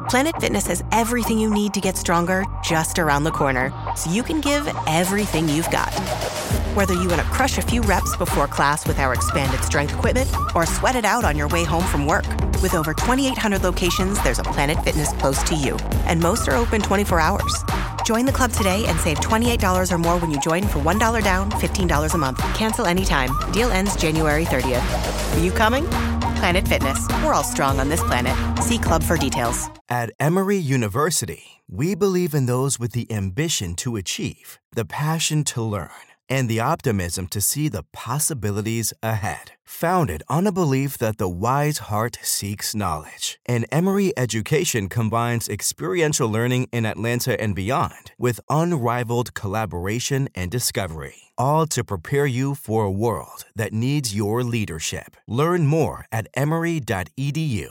Planet Fitness has everything you need to get stronger just around the corner, so you can give everything you've got. Whether you want to crush a few reps before class with our expanded strength equipment or sweat it out on your way home from work. With over 2,800 locations, there's a Planet Fitness close to you, and most are open 24 hours. Join the club today and save $28 or more when you join for $1 down, $15 a month. Cancel anytime. Deal ends January 30th. Are you coming? Planet Fitness. We're all strong on this planet. See club for details. At Emory University, we believe in those with the ambition to achieve, the passion to learn, and the optimism to see the possibilities ahead. Founded on a belief that the wise heart seeks knowledge. And Emory Education combines experiential learning in Atlanta and beyond with unrivaled collaboration and discovery. All to prepare you for a world that needs your leadership. Learn more at emory.edu.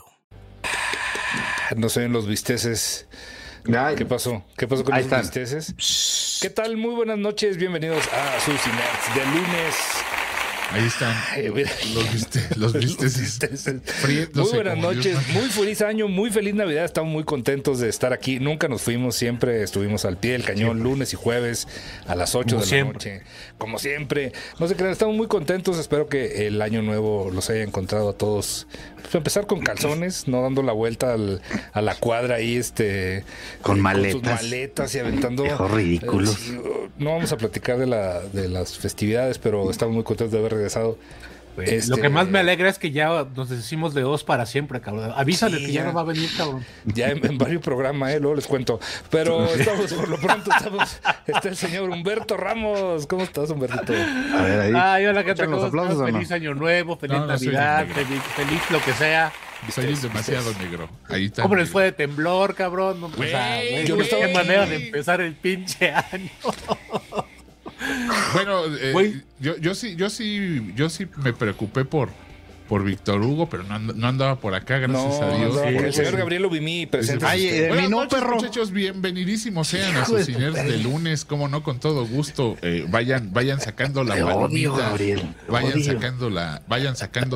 No sé, los bisteces. ¿Qué pasó? ¿Qué pasó con los bisteces? ¿Qué tal? Muy buenas noches. Bienvenidos a Susi Nerds de lunes. Ahí están los bisteces. Muy buenas noches, muy feliz año, muy feliz Navidad. Estamos muy contentos de estar aquí. Nunca nos fuimos, siempre estuvimos al pie del cañón, lunes y jueves a las 8 de la noche. Como siempre. No se crean, estamos muy contentos. Espero que el año nuevo los haya encontrado a todos. Pues empezar con calzones, no dando la vuelta a la cuadra ahí, con maletas. Con sus maletas y aventando. Ridículos. No vamos a platicar de las festividades, pero estamos muy contentos de haber regresado. Lo que más me alegra es que ya nos deshicimos de Oz para siempre, cabrón. Avísale que ya no va a venir, cabrón. Ya en varios programas, luego les cuento. Pero estamos, por lo pronto, está el señor Humberto Ramos. ¿Cómo estás, Humberto? A ver, ahí. Hola, ¿qué tal? Los aplausos, ¿o no? Feliz año nuevo, feliz Navidad, feliz lo que sea. Soy demasiado negro. Ahí está. ¿Cómo les fue de temblor, cabrón? Qué manera de empezar el pinche año. Bueno, yo sí me preocupé por Víctor Hugo, pero no andaba por acá, gracias a Dios. El señor Gabriel Ubimí presente. Buenas noches, perro. Muchachos, bienvenidísimos sean a sus Ciners de lunes, cómo no, con todo gusto. Vayan sacando la palomita, vayan sacando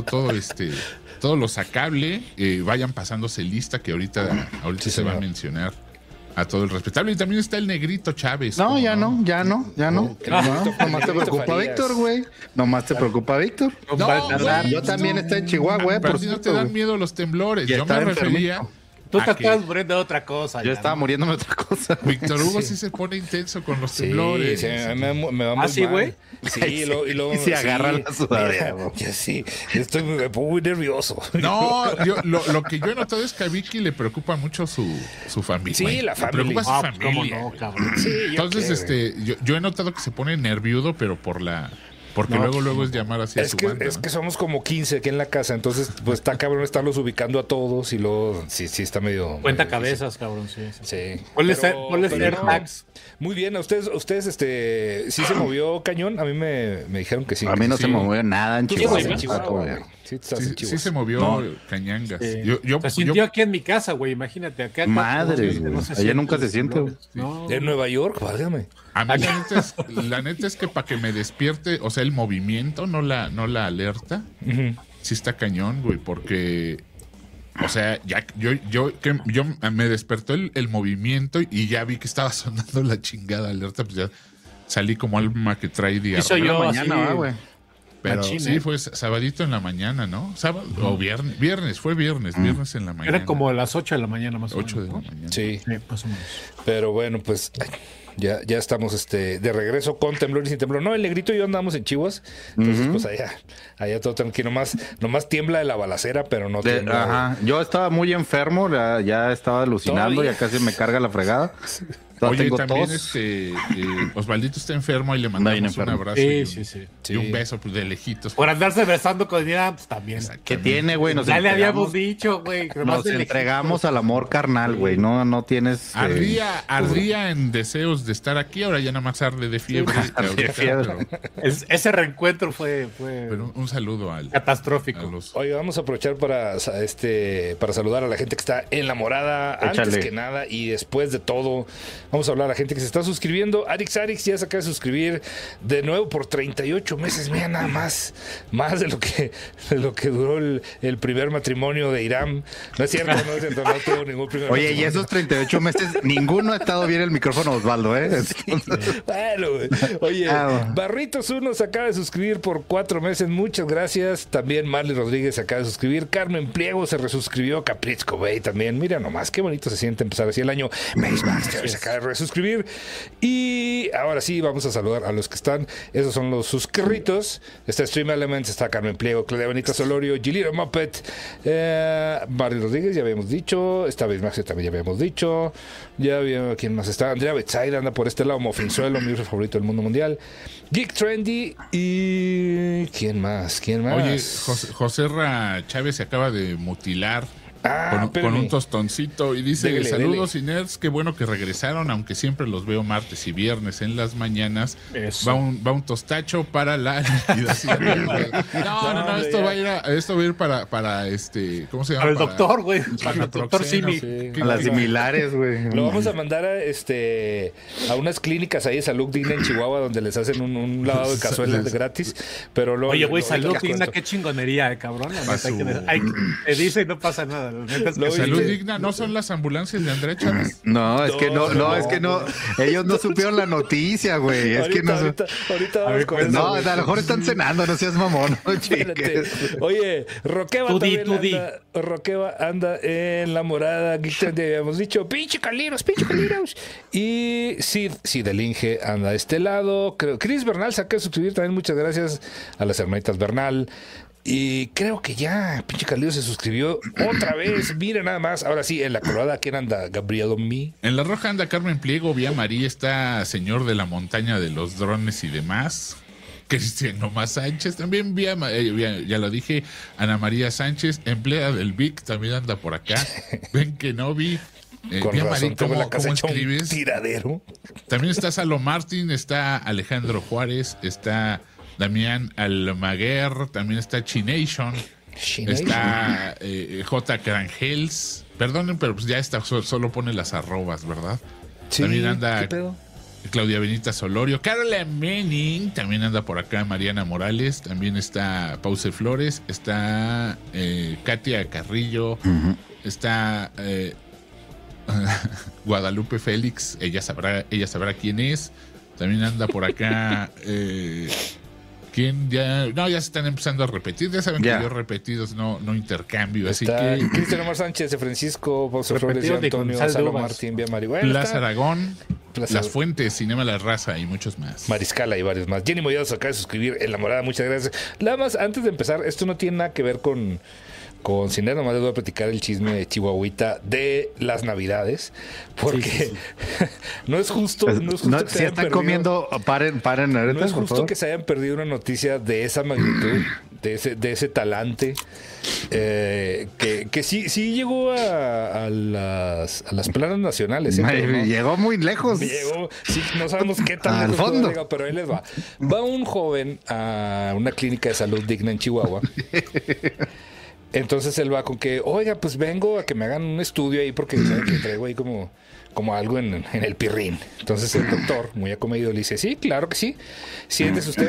todo lo sacable, vayan pasándose lista, que ahorita sí se va a mencionar a todo el respetable. Y también está el negrito Chávez. No, ya no. Nomás te preocupa Víctor, güey. Nomás te preocupa Víctor. Yo también estoy en Chihuahua, güey. Pero si no te dan miedo los temblores. Yo me refería... Tú te estabas muriendo de otra cosa. Yo estaba muriéndome de otra cosa. Víctor Hugo sí se pone intenso con los temblores. Sí, me va muy ¿sí, güey? Sí, y luego se agarra la sudadera. Sí, me pongo muy nervioso. No, lo que yo he notado es que a Vicky le preocupa mucho su familia. Sí, la familia. Le preocupa su familia. ¿Cómo no, cabrón? Sí, entonces, yo he notado que se pone nerviudo, pero porque luego es llamar así a su banda. Es que somos como 15 aquí en la casa, entonces pues está cabrón estarlos ubicando a todos y luego sí está medio... Cuenta cabezas, cabrón, sí. Ponles AirTags. Muy bien, a ustedes sí se movió cañón, a mí me dijeron que sí. A mí no se movió nada en Chihuahua. Sí se movió cañangas. Se sintió aquí en mi casa, güey, imagínate. Acá madre, güey. Allá nunca se siente, güey. En Nueva York, válgame. A mí la neta es que para que me despierte, o sea, el movimiento, no la alerta, sí está cañón, güey, porque, o sea, yo me despertó el movimiento y ya vi que estaba sonando la chingada alerta, pues ya salí como alma que trae diarrea. Eso yo mañana, güey. Pero sí, fue sabadito en la mañana, ¿no? Sábado o viernes, fue viernes en la mañana. Era como a las 8 de la mañana más o menos. 8 de la mañana. Sí, más o menos. Pero bueno, pues ya estamos de regreso con temblor y sin temblor. No, el negrito y yo andamos en Chihuas. Entonces, pues allá todo tranquilo. Nomás tiembla de la balacera, pero no tiembla. Ajá. Yo estaba muy enfermo, ya estaba alucinando, ya casi me carga la fregada. Oye, también Osvaldito está enfermo y le mandamos un abrazo y un beso pues, de lejitos. Por andarse besando con ella, pues también. ¿Qué tiene, güey? Ya le habíamos dicho, güey. Nos entregamos al amor carnal, güey. No tienes... Ardía en deseos de estar aquí, ahora ya nada más arde de fiebre. Ese reencuentro fue pero un saludo al catastrófico. Oye, vamos a aprovechar para saludar a la gente que está enamorada antes que nada y después de todo. Vamos a hablar a la gente que se está suscribiendo. Arix ya se acaba de suscribir de nuevo por 38 meses. Mira, nada más de lo que duró el primer matrimonio de Irán. No es cierto, no tuvo ningún primer Oye, matrimonio. y esos 38 meses, ninguno ha estado bien el micrófono, Osvaldo, ¿eh? Bueno, oye, Barritos 1 se acaba de suscribir por 4 meses. Muchas gracias. También Marley Rodríguez se acaba de suscribir. Carmen Pliego se resuscribió. Capritzco Bay también. Mira nomás, qué bonito se siente empezar así el año. Mace Master se acaba de resuscribir. Y ahora sí, vamos a saludar a los que están. Esos son los suscritos. Está Stream Elements, está Carmen Pliego, Claudia Benita Solorio, Gilito Muppet, Marley Rodríguez, ya habíamos dicho. Está Mace Master también, ya habíamos dicho. Ya había, ¿quién más está? Andrea Betsaida anda por este lado. Mofinzuelo, mi favorito del mundo mundial. Geek Trendy y... ¿Quién más? Oye, José Chávez se acaba de mutilar con un tostoncito y dice: saludos y nerds, qué bueno que regresaron, aunque siempre los veo martes y viernes en las mañanas. Va un tostacho para la liquidación. No, esto va a ir para este, ¿cómo se llama? Para el doctor, güey. Para el doctor Simi. A las similares, güey. Lo vamos a mandar a unas clínicas ahí de Salud Digna en Chihuahua, donde les hacen un lavado de cazuelas gratis. Pero luego, oye, güey, Salud Digna, qué chingonería, cabrón. Te dice y no pasa nada. Salud Digna, ¿no son las ambulancias de Andrés Chávez? No, es que no. Ellos no supieron la noticia, güey. Ahorita vamos con eso. No, a lo mejor están cenando, no seas mamón. Oye, Roqueva anda en la morada. Habíamos dicho, pinche caliros. Y Sid el Inge anda a este lado. Chris Bernal se acaba de suscribir también. Muchas gracias a las hermanitas Bernal. Y creo que ya pinche Calillo se suscribió otra vez. Mira nada más. Ahora sí, en la colorada, ¿quién anda? Gabriel Omi. En la roja anda Carmen Pliego. Vía María está Señor de la Montaña de los Drones y demás. Cristian Nomás Sánchez. También ya lo dije, Ana María Sánchez, empleada del VIC, también anda por acá. Ven que no vi. Con razón, Marín, ¿cómo escribes? Un tiradero. También está Salo Martín, está Alejandro Juárez, está Damián Almaguer, también está Chination, está J. Crangels. Perdonen, pero pues ya está, solo pone las arrobas, ¿verdad? Sí, también anda Claudia Benita Solorio, Carola Menning, también anda por acá Mariana Morales, también está Pause Flores, está Katia Carrillo, está Guadalupe Félix, ella sabrá quién es. También anda por acá ¿quién? Ya se están empezando a repetir, ya saben que yo repetidos no intercambio, así que Cristian Omar Sánchez, de Francisco, Pause Flores y Antonio Salo Martín, Vía Marihuana, Plaza Aragón, Las Fuentes, Cinema La Raza y muchos más. Mariscala y varios más. Jenny Mollados acaba de suscribir en la morada, muchas gracias. Nada más, antes de empezar, esto no tiene nada que ver con Cine, nomás les voy a platicar el chisme de Chihuahuita de las Navidades, porque no es justo. No es justo que si están comiendo, paren ahorita, no es justo que se hayan perdido una noticia de esa magnitud, de ese talante, que sí llegó a las planas nacionales. Llegó muy lejos. No sabemos qué tan lejos llegó, pero ahí les va. Va un joven a una clínica de salud digna en Chihuahua. Entonces él va con que, oiga, pues vengo a que me hagan un estudio ahí porque sabe que traigo ahí como algo en el pirrín. Entonces el doctor, muy acomedido, le dice, sí, claro que sí. Siéntese usted.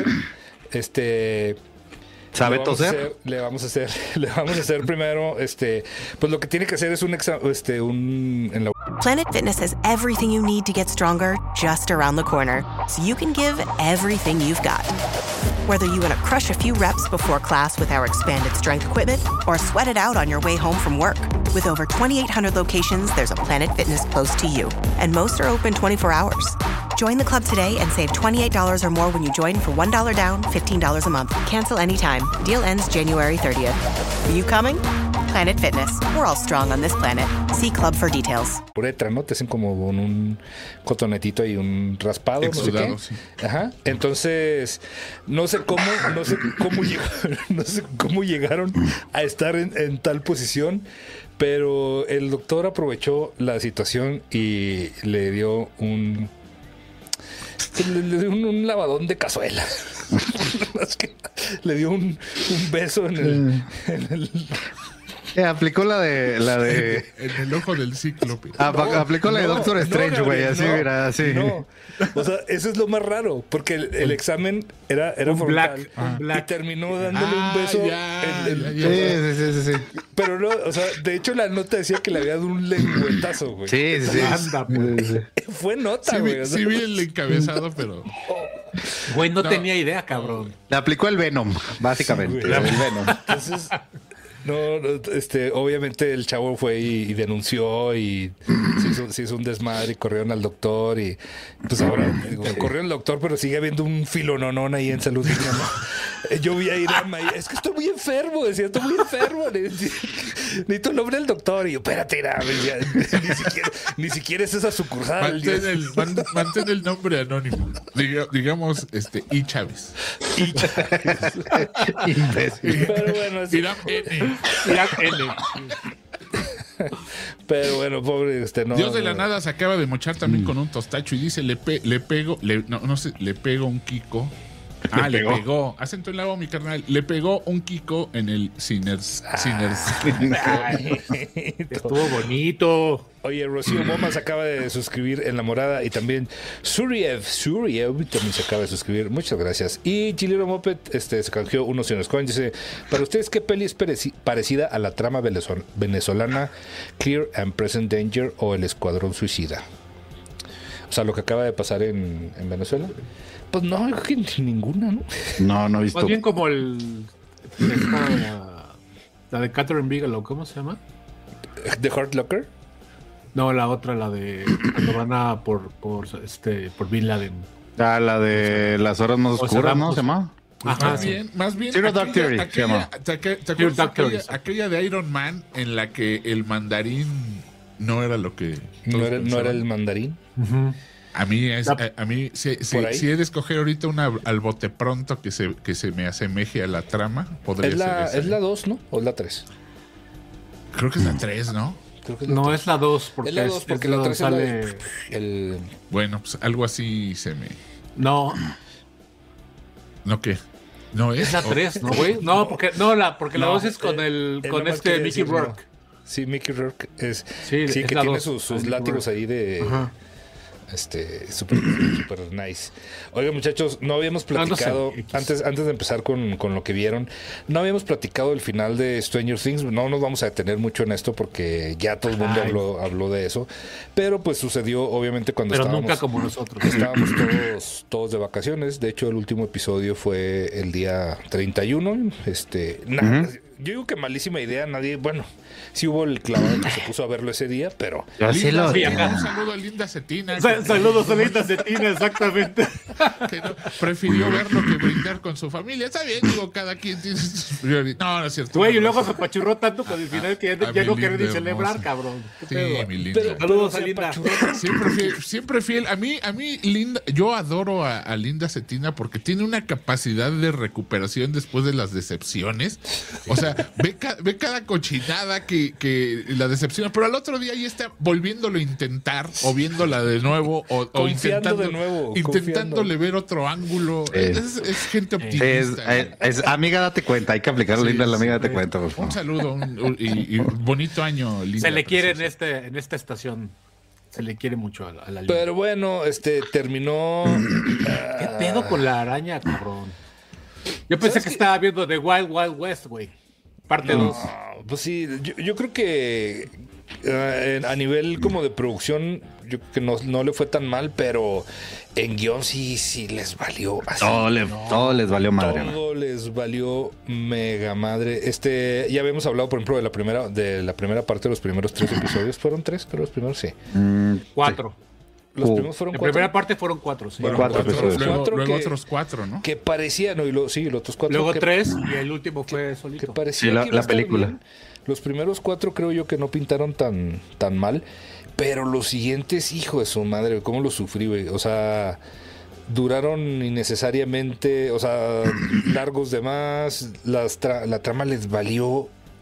¿Sabe toser? Le vamos a hacer primero, pues lo que tiene que hacer es un Planet Fitness has everything you need to get stronger just around the corner, so you can give everything you've got. Whether you want to crush a few reps before class with our expanded strength equipment or sweat it out on your way home from work. With over 2,800 locations, there's a Planet Fitness close to you, and most are open 24 hours. Join the club today and save $28 or more when you join for $1 down, $15 a month. Cancel anytime. Deal ends January 30th. Are you coming? Planet Fitness. We're all strong on this planet. See club for details. Uretra, ¿no? Te hacen como con un cotonetito y un raspado. Exudado, no sé qué. Ajá. Entonces, no sé cómo llegaron a estar en tal posición, pero el doctor aprovechó la situación y le dio un lavadón de cazuela. Le dio un beso en el Aplicó la de... En el ojo del cíclope. Aplicó la de Doctor Strange, güey. Así, mira, así. No. O sea, eso es lo más raro. Porque el examen era un frontal. black. Y terminó dándole un beso. Sí. Pero no, o sea, de hecho la nota decía que le había dado un lengüetazo, güey. Sí. Anda, pues. Fue nota, güey. Sí vi el encabezado, pero... Güey, no tenía idea, cabrón. Le aplicó el Venom, básicamente. Sí, el Venom. Entonces, obviamente el chavo fue y denunció y se hizo un desmadre y corrieron al doctor y pues ahora corrió al doctor, pero sigue habiendo un filononón ahí en Salud Digna, ¿no? Yo vi a Irama y es que estoy muy enfermo, decía, estoy muy enfermo. Necesito el nombre del doctor. Y yo, espérate, Irama, ni siquiera es esa sucursal. Mantén el nombre anónimo. Digamos, Y Chávez. Imbécil. Pero bueno, Irán N. Pero bueno, pobre, no. Dios de la nada se acaba de mochar también con un tostacho y dice, le pego un Kiko. Le pegó. Acento en la O, mi carnal. Le pegó un Kiko en el Sinners. Estuvo bonito. Oye, Rocío Momas acaba de suscribir en La Morada y también Suriev también se acaba de suscribir. Muchas gracias. Y Chilero Moped se canjeó unos en los coins. Dice, para ustedes, ¿qué peli es parecida a la trama venezolana Clear and Present Danger o El Escuadrón Suicida? O sea, lo que acaba de pasar en Venezuela. Pues no, creo que ninguna, ¿no? No he visto. Más bien como la de Catherine Bigelow, ¿cómo se llama? ¿The Hurt Locker? No, la otra, la de cuando van por Bin Laden. La de las horas más oscuras, ¿no? ¿Se llama? Ajá, Más bien. Zero Dark Theory, se llama. ¿Te acuerdas aquella de Iron Man en la que el mandarín no era lo que... ¿No era el mandarín? Uh-huh. A mí, si he de escoger ahorita una al bote pronto que se me asemeje a la trama, podría ser esa. Es la 2, ¿no? ¿O es la 3? Creo que es la 3, ¿no? Creo que es no, es la 2, porque, porque la 3 sale el... Bueno, pues algo así se me... No. ¿No qué? ¿No es? Es la 3, ¿no, güey? No, porque la 2 es con Mickey Rourke. Sí, Mickey Rourke es... Sí, que es tiene sus látigos ahí de... Ajá. Super nice. Oiga, muchachos, no habíamos platicado antes de empezar con lo que vieron, no habíamos platicado el final de Stranger Things. No nos vamos a detener mucho en esto porque ya todo el mundo habló de eso, pero pues sucedió obviamente cuando nunca como nosotros. Estábamos todos de vacaciones. De hecho, el último episodio fue el día 31. Yo digo que malísima idea, sí hubo el clavado que se puso a verlo ese día, pero... un saludo a Linda Cetina. Saludos a Linda Cetina, exactamente. Que prefirió verlo que brindar con su familia. Está bien, digo, cada quien tiene sus prioridades. No es cierto. Güey, y luego se apachurró tanto con el final que ya no quiere ni celebrar, cabrón. Sí, mi Linda. Saludos a Linda. Siempre fiel. A mí, Linda, yo adoro a Linda Cetina porque tiene una capacidad de recuperación después de las decepciones. O sea, ve cada cochinada que la decepciona, pero al otro día ya está volviéndolo a intentar o viéndola de nuevo o intentándole ver otro ángulo. Es gente optimista. Amiga, date cuenta, hay que aplicar Linda la amiga, date cuenta. Por favor. Un saludo y bonito año, Linda. Se le quiere en esta estación. Se le quiere mucho a la Linda. Pero bueno, terminó... ¿Qué pedo con la araña, cabrón? Yo pensé que estaba viendo The Wild Wild West, güey. Parte 2. Pues sí, yo creo que a nivel como de producción, yo creo que no le fue tan mal, pero en guión sí les valió así. Todo les valió madre. Todo les valió mega madre. Ya habíamos hablado, por ejemplo, de la primera parte de los primeros 3 episodios. ¿Fueron 3? Pero los primeros sí. 4. Sí. Los primeros fueron 4. La primera parte fueron 4, sí. Fueron 4 episodios. Luego otros 4, ¿no? Que parecían, los otros 4. Luego 3 y el último fue solito. Que parecía la película. Bien. Los primeros 4 creo yo que no pintaron tan mal, pero los siguientes, hijo de su madre, cómo los sufrí, güey. O sea, duraron innecesariamente, o sea, largos de más, la trama les valió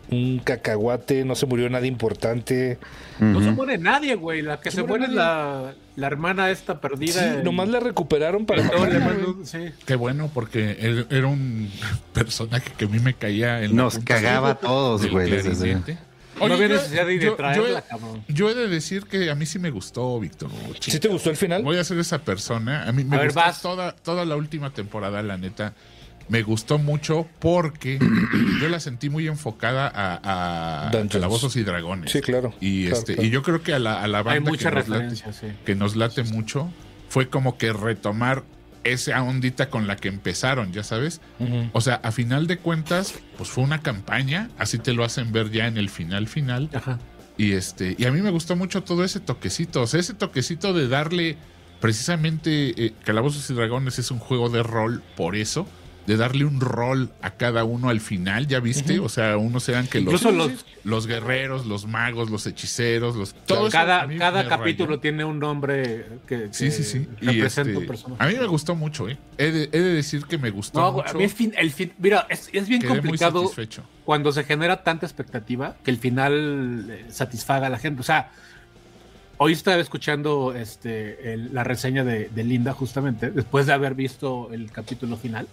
un cacahuate, no se murió nadie importante. No se muere nadie, güey. La que se muere es la hermana esta perdida. Sí, nomás la recuperaron para... Sí. Qué bueno, porque era un personaje que a mí me caía en Nos cagaba a todos, güey. No había necesidad de traerla, cabrón. Yo he de decir que a mí sí me gustó, Víctor. ¿Sí te gustó el final? Voy a ser esa persona. A mí me gustó toda la última temporada, la neta. Me gustó mucho porque yo la sentí muy enfocada a Calabozos y Dragones. Sí, claro. Y claro. Y yo creo que a la banda hay mucha que nos late mucho fue como que retomar esa ondita con la que empezaron, ya sabes. Uh-huh. O sea, a final de cuentas, pues fue una campaña, así te lo hacen ver ya en el final. Ajá. Y a mí me gustó mucho todo ese toquecito, o sea, ese toquecito de darle precisamente Calabozos y Dragones es un juego de rol, por eso, de darle un rol a cada uno al final, ¿ya viste? Uh-huh. O sea, unos eran que los guerreros, los magos, los hechiceros, todo cada capítulo tiene un nombre que sí. representa un personaje. A mí me gustó mucho, ¿eh? He de decir que me gustó mucho. A mí mira, es bien complicado cuando se genera tanta expectativa que el final satisfaga a la gente. O sea, hoy estaba escuchando la reseña de Linda justamente, después de haber visto el capítulo final.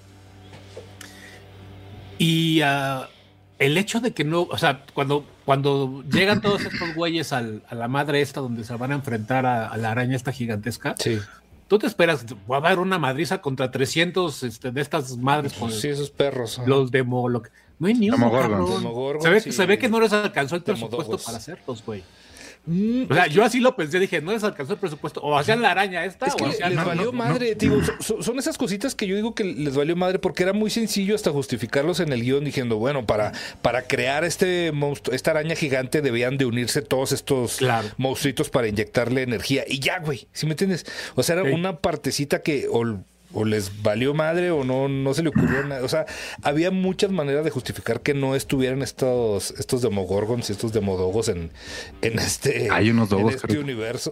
Y el hecho de que no, o sea, cuando llegan todos estos güeyes a la madre esta donde se van a enfrentar a la araña esta gigantesca, sí. Tú te esperas, va a haber una madriza contra 300 de estas madres con esos perros. Los Demogorgon. No hay ni uno, cabrón. Se ve que no les alcanzó el presupuesto para hacerlos, güey. O sea, yo así lo pensé, dije, no les alcanzó el presupuesto, o hacían la araña esta, es que o hacían... les valió madre, digo, son esas cositas que yo digo que les valió madre porque era muy sencillo hasta justificarlos en el guión diciendo, bueno, para crear esta araña gigante debían de unirse todos estos monstruitos para inyectarle energía, y ya, güey, ¿sí me entiendes? O sea, era una partecita que o les valió madre o no se le ocurrió nada. O sea, había muchas maneras de justificar que no estuvieran estos Demogorgons y estos Demodogos en hay unos dogos, en este universo.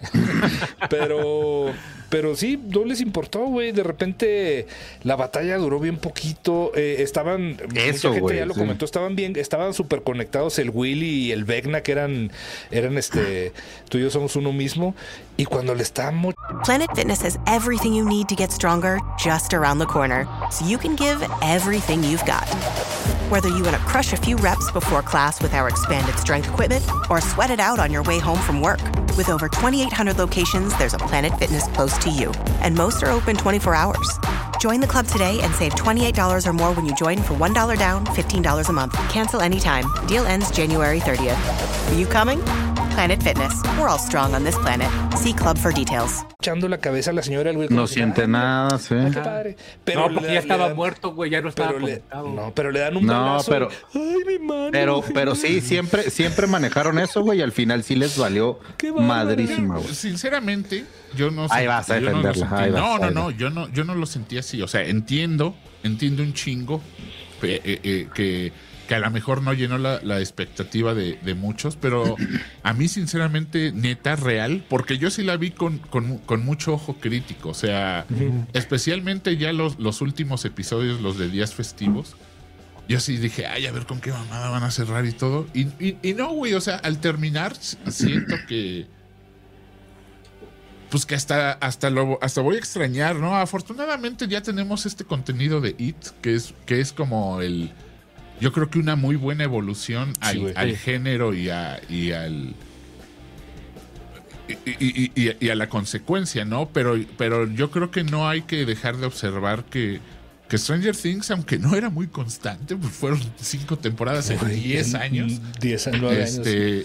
Pero sí, no les importó, güey. De repente la batalla duró bien poquito. Mucha gente ya lo comentó, estaban súper conectados el Willy y el Vecna, que eran tú y yo somos uno mismo. Y cuando le estábamos... Planet Fitness has everything you need to get stronger just around the corner, so you can give everything you've got. Whether you want to crush a few reps before class with our expanded strength equipment or sweat it out on your way home from work. With over 2,800 locations, there's a Planet Fitness close to you, and most are open 24 hours. Join the club today and save $28 or more when you join for $1 down, $15 a month. Cancel anytime. Deal ends January 30th. Are you coming? Planet Fitness. We're all strong on this planet. See club for details. Echando la cabeza a la señora, el güey. No siente nada, sí. Qué padre. Pero porque ya estaba muerto, güey, ya no estaba conectado. No, pero le dan un balazo. Ay, mi mano. Pero sí, siempre manejaron eso, güey, y al final sí les valió madrísima, güey. Sinceramente, yo no... Ahí vas a defenderla. Yo no lo sentí así. O sea, entiendo un chingo que a lo mejor no llenó la expectativa de muchos, pero a mí sinceramente, neta, real, porque yo sí la vi con mucho ojo crítico, o sea, especialmente ya los últimos episodios, los de días festivos, yo sí dije, a ver con qué mamada van a cerrar y todo, y no, güey, o sea, al terminar siento que pues que hasta voy a extrañar, ¿no? Afortunadamente ya tenemos este contenido de It, que es como yo creo que una muy buena evolución al género y a la consecuencia, ¿no? Pero yo creo que no hay que dejar de observar que Stranger Things, aunque no era muy constante, pues fueron 5 temporadas en 10 años. 9 años.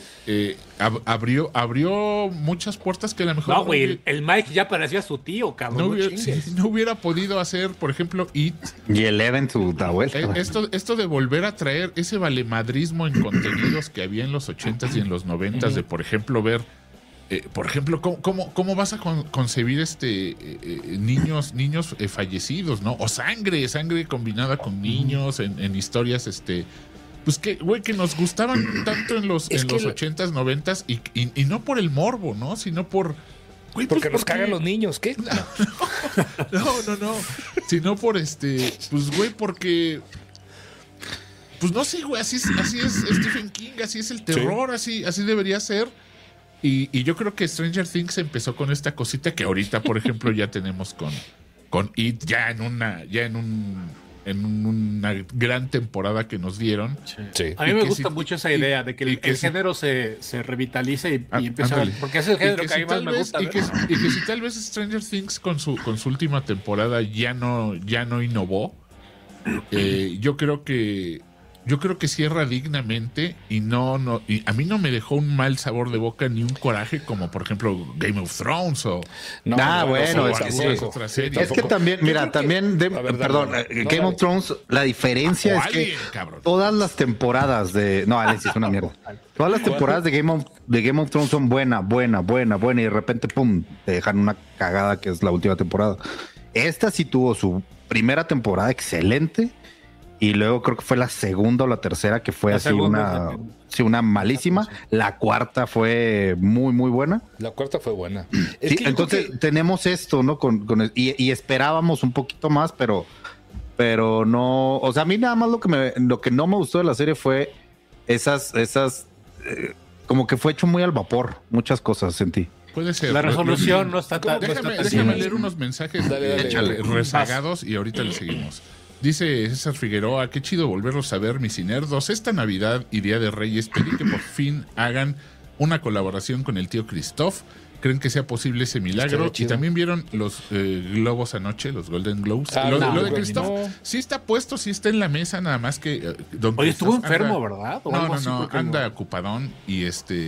Abrió muchas puertas que a lo mejor... No, güey, el Mike ya parecía su tío, cabrón. No hubiera podido hacer, por ejemplo, It. Y Eleven su vuelta. Esto de volver a traer ese valemadrismo en contenidos que había en los 80s y en los 90s, de, por ejemplo, ver... por ejemplo, ¿cómo vas a concebir niños fallecidos, ¿no? O sangre combinada con niños en historias, pues que, güey, que nos gustaban tanto en los 80s, 90s y no por el morbo, ¿no? Sino por... Güey, porque nos cagan los niños, ¿qué? No. Sino por pues, güey, porque... pues no sé, güey, así es Stephen King, así es el terror, así debería ser. Y yo creo que Stranger Things empezó con esta cosita que ahorita, por ejemplo, ya tenemos con It, ya en una gran temporada que nos dieron. Sí. A mí me gusta mucho esa idea de que el género se revitalice y empiece a... Porque es el género que a mí más me gusta. Y que si tal vez Stranger Things con su última temporada ya no innovó, yo creo que cierra dignamente y y a mí no me dejó un mal sabor de boca ni un coraje como por ejemplo Game of Thrones o otra serie. Es que también, mira, Game of Thrones, la diferencia es que todas las temporadas Alex es una mierda. Todas las temporadas de Game of Thrones son buena y de repente pum, te dejan una cagada que es la última temporada. Esta sí tuvo su primera temporada excelente. Y luego creo que fue la segunda o la tercera que fue una malísima. La cuarta fue muy, muy buena. La cuarta fue buena. Entonces tenemos esto, ¿no? Y esperábamos un poquito más, pero no. O sea, a mí nada más lo que no me gustó de la serie fue esas como que fue hecho muy al vapor. Muchas cosas sentí. Puede ser. La resolución no está tan... Déjame leer unos mensajes rezagados y ahorita le seguimos. Dice César Figueroa, qué chido volverlos a ver, mis cinerdos. Esta Navidad y Día de Reyes pedí que por fin hagan una colaboración con el tío Christoph. ¿Creen que sea posible ese milagro? Y también vieron los globos anoche, los Golden Globes. Lo de Christoph sí está puesto, sí está en la mesa, nada más que... Oye, estuvo enfermo, ¿verdad? No, anda ocupadón y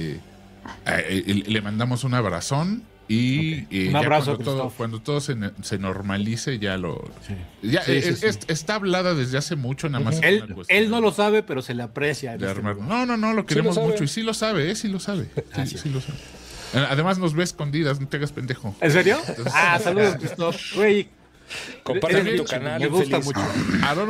le mandamos un abrazón. Y un abrazo, cuando todo se normalice, ya lo... Está hablada desde hace mucho, nada más. Él no lo sabe, pero se le aprecia. No, lo queremos mucho. Y sí lo sabe, sí lo sabe. Sí lo sabe. Además nos ve escondidas, no te hagas pendejo. ¿En serio? Saludos, Christoph. Güey, compártelo en tu canal. Me gusta mucho. Aaron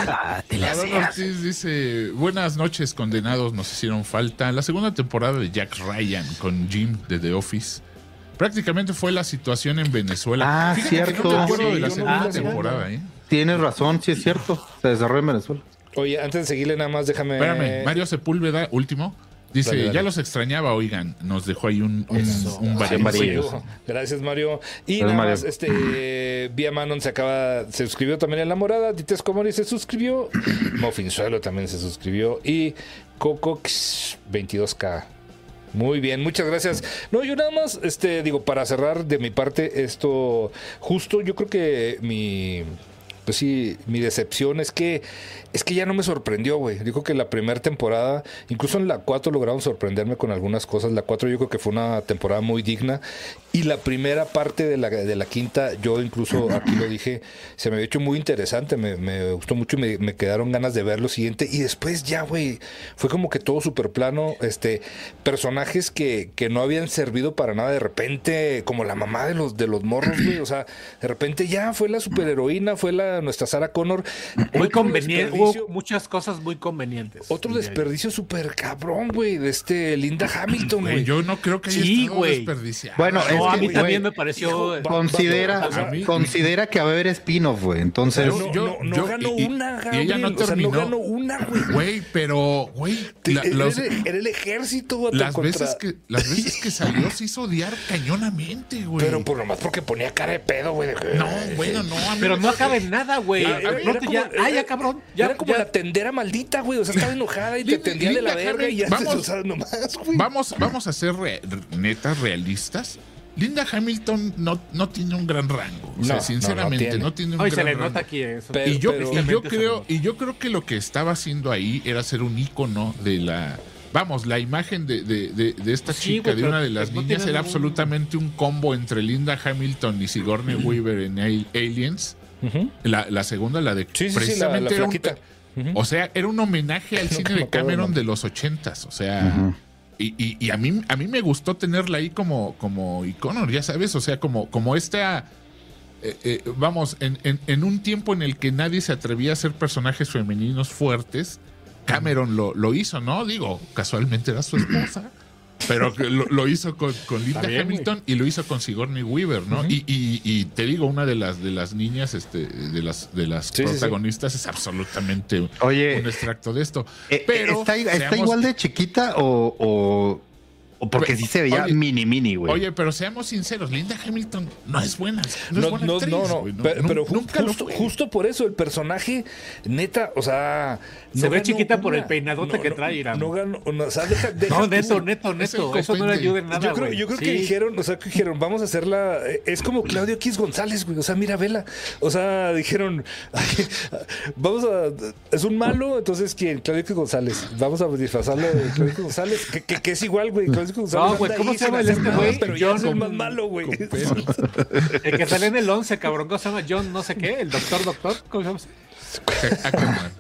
Ortiz dice: buenas noches, condenados, nos hicieron falta. La segunda temporada de Jack Ryan con Jim de The Office prácticamente fue la situación en Venezuela. Fíjate, cierto. Que no me acuerdo de la segunda temporada. Tienes razón, sí es cierto. Se desarrolla en Venezuela. Oye, antes de seguirle nada más, déjame... Espérame, Mario Sepúlveda, último. Dice, dale. Ya los extrañaba, oigan. Nos dejó ahí un varillo. Gracias, Mario. Y nada más, Vía Manon se suscribió también en La Morada. Dites Comori se suscribió. Mofinzuelo también se suscribió. Y Cocox 22K. Muy bien, muchas gracias. No, yo nada más, para cerrar de mi parte esto, justo yo creo que mi decepción es que ya no me sorprendió, güey. Digo que la primera temporada, incluso en la 4 lograron sorprenderme con algunas cosas. La 4 yo creo que fue una temporada muy digna. Y la primera parte de la quinta, yo incluso aquí lo dije, se me había hecho muy interesante. Me gustó mucho y me quedaron ganas de ver lo siguiente. Y después ya, güey, fue como que todo súper plano. Personajes que no habían servido para nada. De repente, como la mamá de los morros, güey. O sea, de repente ya fue la superheroína, fue nuestra Sarah Connor. Muy conveniente. Hubo muchas cosas muy convenientes. Otro desperdicio súper cabrón, güey, de Linda Hamilton, güey. Yo no creo que haya estado desperdiciado. Bueno, a mí también me pareció... Considera que va a haber spin-off, güey. Entonces... No ganó una, y ella no terminó. O sea, no ganó una, güey. Güey, pero, güey... Era el ejército. Las veces que salió se hizo odiar cañonamente, güey. Pero por nomás porque ponía cara de pedo, güey. No, bueno, no. Pero no acaba en nada, güey. Ya, cabrón. Era como la tendera maldita, güey. O sea, estaba enojada y te tendía de la verga y ya nomás, güey. Vamos a ser netas realistas. Linda Hamilton no tiene un gran rango. O sea, sinceramente, no tiene un gran rango. Se le nota aquí eso. Y yo creo que lo que estaba haciendo ahí era ser un ícono de la imagen de esta chica, de una de las niñas, era absolutamente un combo entre Linda Hamilton y Sigourney Weaver en Aliens. La segunda, la de precisamente la flaquita. O sea, era un homenaje al cine de Cameron de los 80s. O sea, y a mí me gustó tenerla ahí como icono, ya sabes, o sea, como esta vamos, en un tiempo en el que nadie se atrevía a hacer personajes femeninos fuertes, Cameron lo hizo, ¿no? Digo, casualmente era su esposa. Pero lo hizo con Linda Hamilton y lo hizo con Sigourney Weaver, ¿no? Y te digo, una de las niñas, de las protagonistas es absolutamente un extracto de esto. Pero ¿está igual de chiquita o porque sí se veía mini, güey? Oye, pero seamos sinceros, Linda Hamilton no es buena. No, pero justo por eso el personaje, neta, o sea... Se ve chiquita por el peinadote que trae, Irán. O sea, neto. Eso no le ayuda en nada, Yo creo que dijeron, vamos a hacerla... Es como Claudio X González, güey. O sea, mira, vela. O sea, dijeron, vamos a... Es un malo, entonces, ¿quién? Claudio X González. Vamos a disfrazarlo de Claudio X González, que es igual, güey. No, güey, ¿cómo se llama este güey? Pero John es el más malo, güey. El que sale en el 11, cabrón. ¿Cómo se llama? John no sé qué, el doctor. ¿Cómo se llama?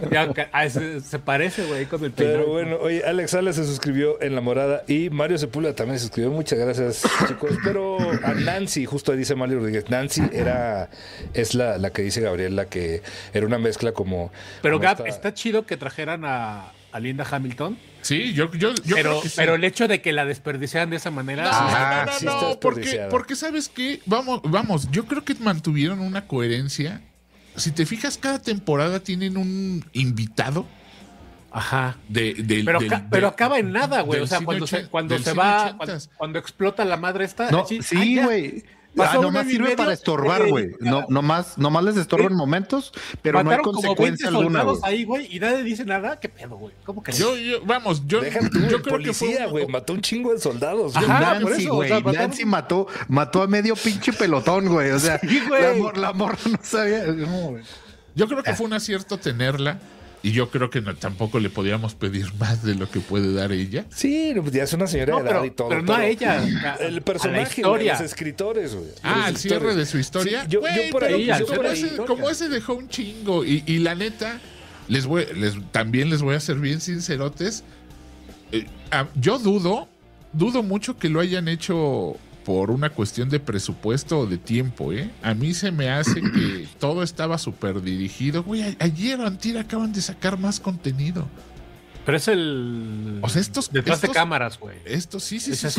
Se parece, güey, con el peinado. Pero bueno, oye, Alex Salas se suscribió en La Morada y Mario Sepúlveda también se suscribió. Muchas gracias, chicos. Pero a Nancy, justo ahí dice Mario Rodríguez, Nancy es la que dice Gabriel, la que era una mezcla como... Pero Gab, está chido que trajeran a Linda Hamilton. Sí, yo creo que sí. Pero el hecho de que la desperdiciaran de esa manera... No, porque ¿sabes qué? Vamos, yo creo que mantuvieron una coherencia. Si te fijas, cada temporada tienen un invitado. Ajá. Pero acaba en nada, güey. O sea, cuando explota la madre esta... No, sí, güey. Nomás sirve para estorbar, güey. Nomás les estorba en momentos, pero no hay consecuencia alguna, güey. Ahí, güey, y nadie dice nada. ¿Qué pedo, güey? ¿Cómo que yo creo que fue güey, mató un chingo de soldados. Ajá, Nancy, güey. Nancy mató a medio pinche pelotón, güey. O sea, sí, la morra no sabía. No, güey. Yo creo que fue un acierto tenerla. Y yo creo que tampoco le podíamos pedir más de lo que puede dar ella. Sí, ya es una señora de edad y todo. Pero no a ella. El personaje, güey, los escritores, güey. El cierre de su historia. Sí, yo por ahí. Como ese dejó un chingo. Y la neta, también les voy a ser bien sincerotes. Yo dudo mucho que lo hayan hecho por una cuestión de presupuesto o de tiempo, ¿eh? A mí se me hace que todo estaba súper dirigido. Güey, ayer o antier acaban de sacar más contenido. Pero es el... O sea, detrás de cámaras, güey. Esto sí.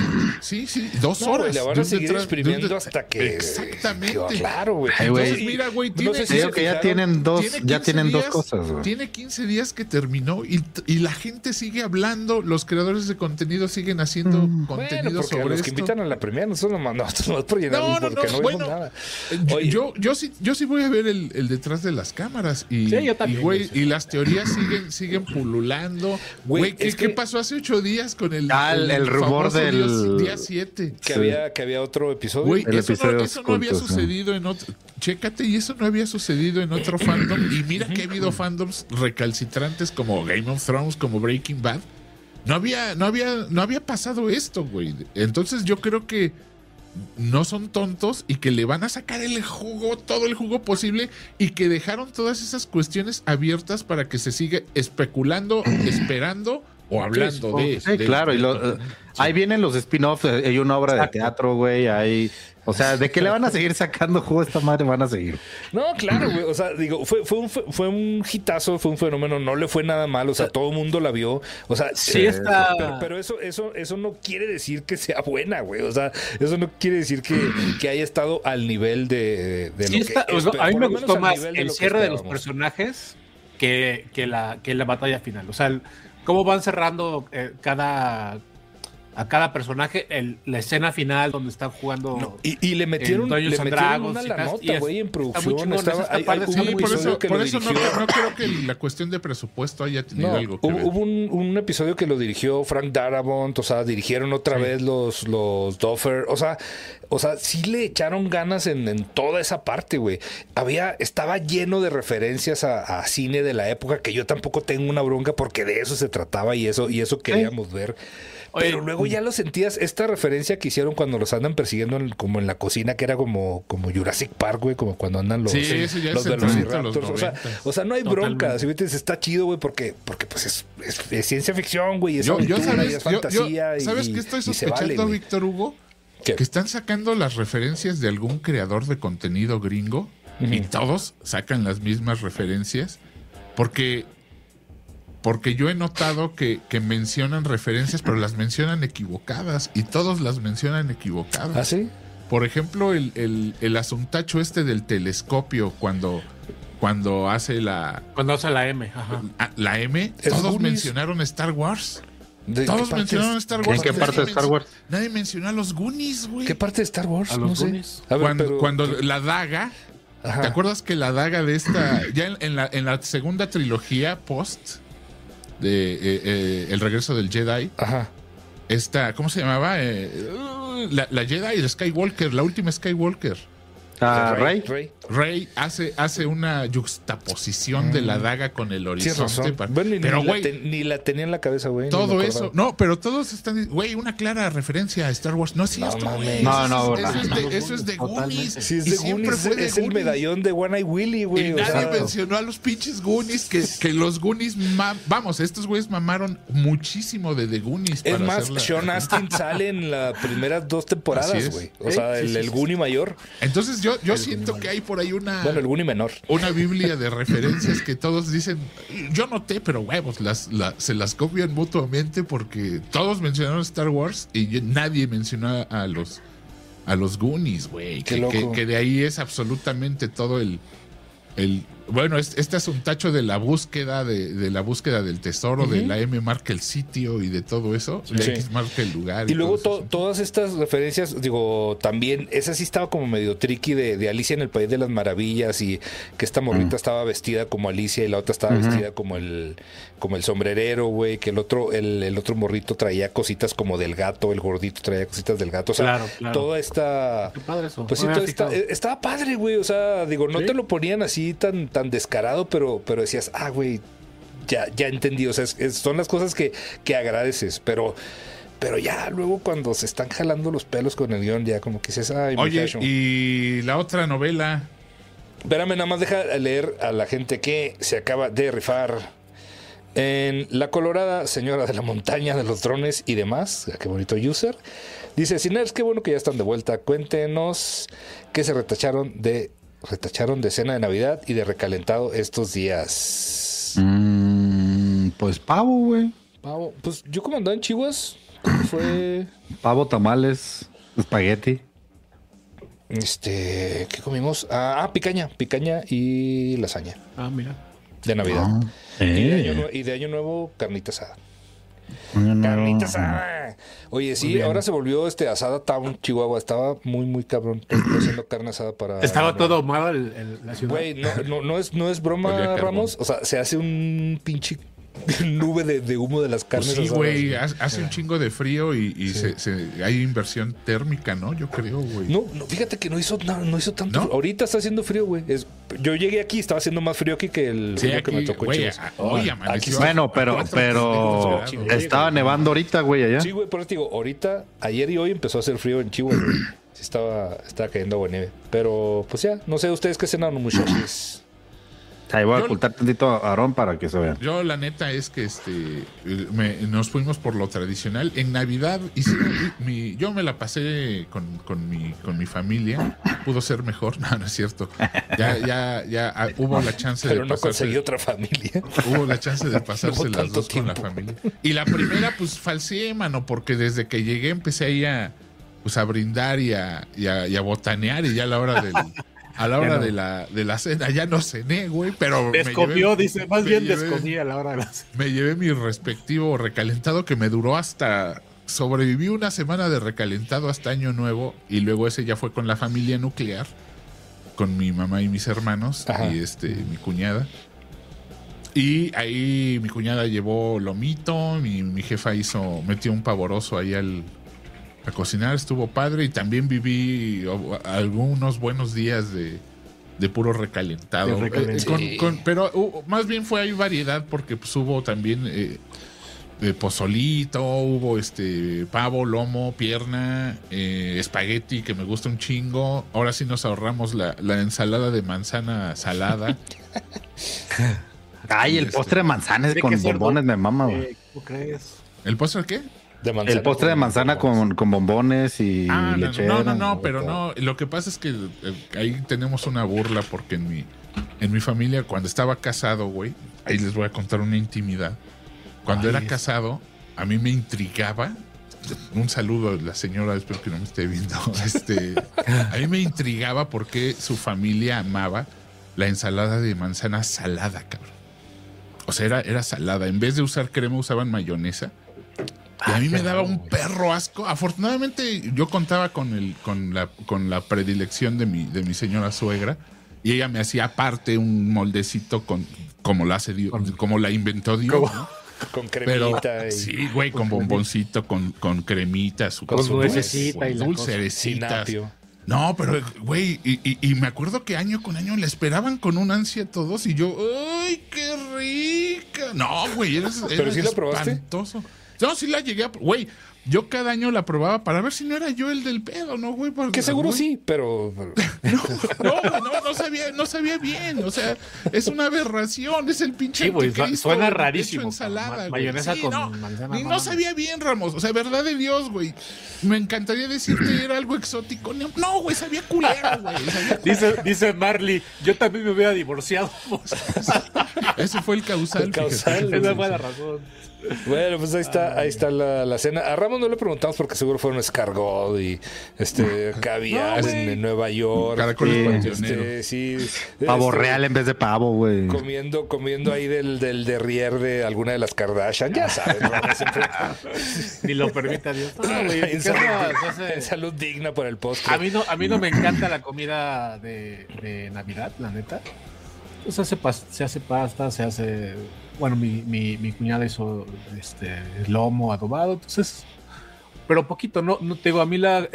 2 horas. Le van a seguir exprimiendo hasta que... Exactamente. Claro, güey. Entonces, mira, güey, ya tienen dos cosas, güey. Tiene 15 días que terminó y la gente sigue hablando, los creadores de contenido siguen haciendo contenido sobre esto. Los que invitan a la primera nosotros no por llenar porque no vimos nada. Oye, yo sí voy a ver el detrás de las cámaras y las teorías siguen pululando. Güey, ¿qué pasó hace 8 días con el rumor del día 7? Que había otro episodio. Güey, eso no había sucedido en otro. Chécate, y eso no había sucedido en otro fandom. Y mira que ha habido fandoms recalcitrantes como Game of Thrones, como Breaking Bad. No había pasado esto, güey. Entonces yo creo que no son tontos y que le van a sacar todo el jugo posible, y que dejaron todas esas cuestiones abiertas para que se siga especulando, esperando o hablando de... Sí, claro, ahí vienen los spin-offs, hay una obra de teatro, güey, o sea, ¿de qué le van a seguir sacando jugo a esta madre? Van a seguir. No, claro, güey. O sea, digo, fue un hitazo, fue un fenómeno, no le fue nada mal. O sea, todo el mundo la vio. O sea, sí está. Pero eso no quiere decir que sea buena, güey. O sea, eso no quiere decir que haya estado al nivel de sí, lo que. A mí me gustó más el cierre de los personajes que la batalla final. O sea, cómo van cerrando a cada personaje, la escena final donde están jugando. Y le metieron una la nota, güey, en producción. Por eso no creo que la cuestión de presupuesto haya tenido algo que ver. Hubo un episodio que lo dirigió Frank Darabont, o sea, dirigieron otra vez los Duffer, o sea, sí le echaron ganas en toda esa parte, güey. Estaba lleno de referencias a cine de la época, que yo tampoco tengo una bronca porque de eso se trataba y eso queríamos ver. Pero luego ya lo sentías, esta referencia que hicieron cuando los andan persiguiendo como en la cocina, que era como Jurassic Park, güey, como cuando andan los Velociraptors. O sea, no hay bronca. Si ves, está chido, güey, porque pues es ciencia ficción, güey, es fantasía. ¿Sabes qué estoy sospechando, Víctor Hugo? ¿Qué? Que están sacando las referencias de algún creador de contenido gringo y todos sacan las mismas referencias. Porque Porque yo he notado que mencionan referencias, pero las mencionan equivocadas. Y todos las mencionan equivocadas. ¿Ah, sí? Por ejemplo, el asuntacho del telescopio cuando hace la... Cuando hace la M. Ajá. La M, todos mencionaron Star Wars. Todos mencionaron Star Wars. ¿En qué parte de Star Wars? Nadie mencionó a los Goonies, güey. ¿Qué parte de Star Wars? A los Goonies. A ver, cuando la daga... Ajá. ¿Te acuerdas que la daga de esta... Ya en la segunda trilogía post de El regreso del Jedi... Ajá. ¿Cómo se llamaba? La Jedi, el Skywalker, la última Skywalker. Rey hace una juxtaposición de la daga con el horizonte. Pero, güey, ni la tenía en la cabeza, güey. Todo eso. No, pero todos están... Güey, una clara referencia a Star Wars. No es cierto, güey. Eso es de Goonies. Sí, es de Goonies. Es el medallón de One Eye Willy, güey. Y nadie mencionó a los pinches Goonies. Que los Goonies... Vamos, estos güeyes mamaron muchísimo de The Goonies. Es más, Sean Astin sale en las primeras 2 temporadas, güey. O sea, el Goonie mayor. Entonces yo siento que hay por ahí una... Bueno, el Goonie menor. Una biblia de referencias que todos dicen... Yo noté, pero huevos, se las copian mutuamente porque todos mencionaron Star Wars y nadie mencionó a los Goonies, güey. Que de ahí es absolutamente todo el bueno, este es un tacho de la búsqueda de la búsqueda del tesoro, de la M marca el sitio y de todo eso, la X marca el lugar. Y luego todas estas referencias, digo, también, esa sí estaba como medio tricky de Alicia en el País de las Maravillas, y que esta morrita estaba vestida como Alicia y la otra estaba vestida como el sombrerero, güey, que el otro morrito traía cositas como del gato, el gordito traía cositas del gato, o sea, claro. Toda esta... Qué padre eso. Pues sí, estaba padre, güey, o sea, digo, no te lo ponían así tan descarado, pero decías, güey, ya entendí, o sea, son las cosas que agradeces, pero ya luego cuando se están jalando los pelos con el guión, ya como que dices, oye, y la otra novela. Espérame, nada más deja leer a la gente que se acaba de rifar en La Colorada Señora de la Montaña de los Drones y demás. Qué bonito user. Dice, Ciners, qué bueno que ya están de vuelta. Cuéntenos qué se retacharon de cena de Navidad y de recalentado estos días. Pues pavo, güey. Pavo. Pues yo como andaba en Chihuas, ¿cómo fue? Pavo, tamales, espagueti. ¿Qué comimos? Picaña y lasaña. Mira. De Navidad. Y de Año Nuevo, carnita asada. Carnita asada. Oye, sí, ahora se volvió Asada Town, Chihuahua. Estaba muy, muy cabrón haciendo carne asada para... Estaba todo ahumado la ciudad. Güey, no es broma, Ramos. O sea, se hace un pinche nube de humo de las carnes. Pues sí, güey, hace un chingo de frío y hay inversión térmica, ¿no? Yo creo, güey. No, fíjate que no hizo tanto. ¿No? Ahorita está haciendo frío, güey. Yo llegué aquí, estaba haciendo más frío aquí que el frío que me tocó. Bueno, pero estaba nevando ahorita, güey, allá. Sí, güey, por eso te digo, ahorita, ayer y hoy empezó a hacer frío en Chihuahua, güey. Sí, estaba cayendo agua nieve. Pero, pues ya, no sé, ustedes qué cenaron, muchachos. Ahí voy a ocultar tantito a Aarón para que se vea. Yo la neta es que nos fuimos por lo tradicional. En Navidad yo me la pasé con mi familia. Pudo ser mejor. No es cierto. Ya hubo la chance pero de no conseguí otra familia. Hubo la chance de pasarse las dos tiempo con la familia. Y la primera, pues falseé, mano, porque desde que llegué empecé ahí a brindar y a botanear, y ya a la hora de la cena ya no cené, güey, pero descomió, descomí a la hora de la cena. Me llevé mi respectivo recalentado que me duró sobreviví una semana de recalentado hasta Año Nuevo, y luego ese ya fue con la familia nuclear, con mi mamá y mis hermanos. Ajá. Y mi cuñada. Y ahí mi cuñada llevó lomito, mi jefa metió un pavoroso ahí a cocinar, estuvo padre, y también viví algunos buenos días de puro recalentado. Pero más bien hay variedad, porque pues hubo también pozolito, hubo pavo, lomo, pierna, espagueti, que me gusta un chingo. Ahora sí nos ahorramos la ensalada de manzana salada. Ay, el postre de manzanas con bombones me mama, güey. ¿Cómo crees? ¿El postre qué? El postre de manzana con bombones y lechera. No, pero no. Lo que pasa es que ahí tenemos una burla, porque en mi familia, cuando estaba casado, güey, ahí les voy a contar una intimidad. cuando era casado, a mí me intrigaba. Un saludo a la señora, espero que no me esté viendo. A mí me intrigaba porque su familia amaba la ensalada de manzana salada, cabrón. O sea, era salada. En vez de usar crema, usaban mayonesa. Y a mí me daba un perro asco. Afortunadamente, yo contaba con la predilección de mi señora suegra. Y ella me hacía aparte un moldecito como la inventó Dios, ¿no? Con cremita. Pero, sí, güey, con bomboncito, con cremita, con nuececita y dulcerecitas. No, pero, güey, y me acuerdo que año con año le esperaban con un ansia a todos y yo, ¡ay, qué rica! No, güey, era ¿Pero sí la probaste? Espantoso. No, sí la llegué a... Güey, yo cada año la probaba para ver si no era yo el del pedo, ¿no, güey? Que seguro sí, pero... No sabía bien. O sea, es una aberración. Es el pinche... Sí, güey, suena rarísimo. Ensalada, mayonesa sí, con manzana. Y no sabía bien, Ramos. O sea, verdad de Dios, güey. Me encantaría decirte era algo exótico. No, güey, sabía culero, güey. Dice Marley, yo también me hubiera divorciado. Ese fue el causal. Esa fue la razón. Bueno, pues ahí está la cena. A Ramos no le preguntamos porque seguro fueron escargot y caviar en Nueva York. Sí. Pavo real en vez de pavo, güey. Comiendo ahí del derrier de alguna de las Kardashian, ya sabes. Ni lo permita Dios. En salud digna por el postre. A mí no me encanta la comida de Navidad, la neta. Pues se hace pasta, se hace... Bueno, mi cuñada hizo lomo adobado, entonces... Pero poquito, no te digo, a mí la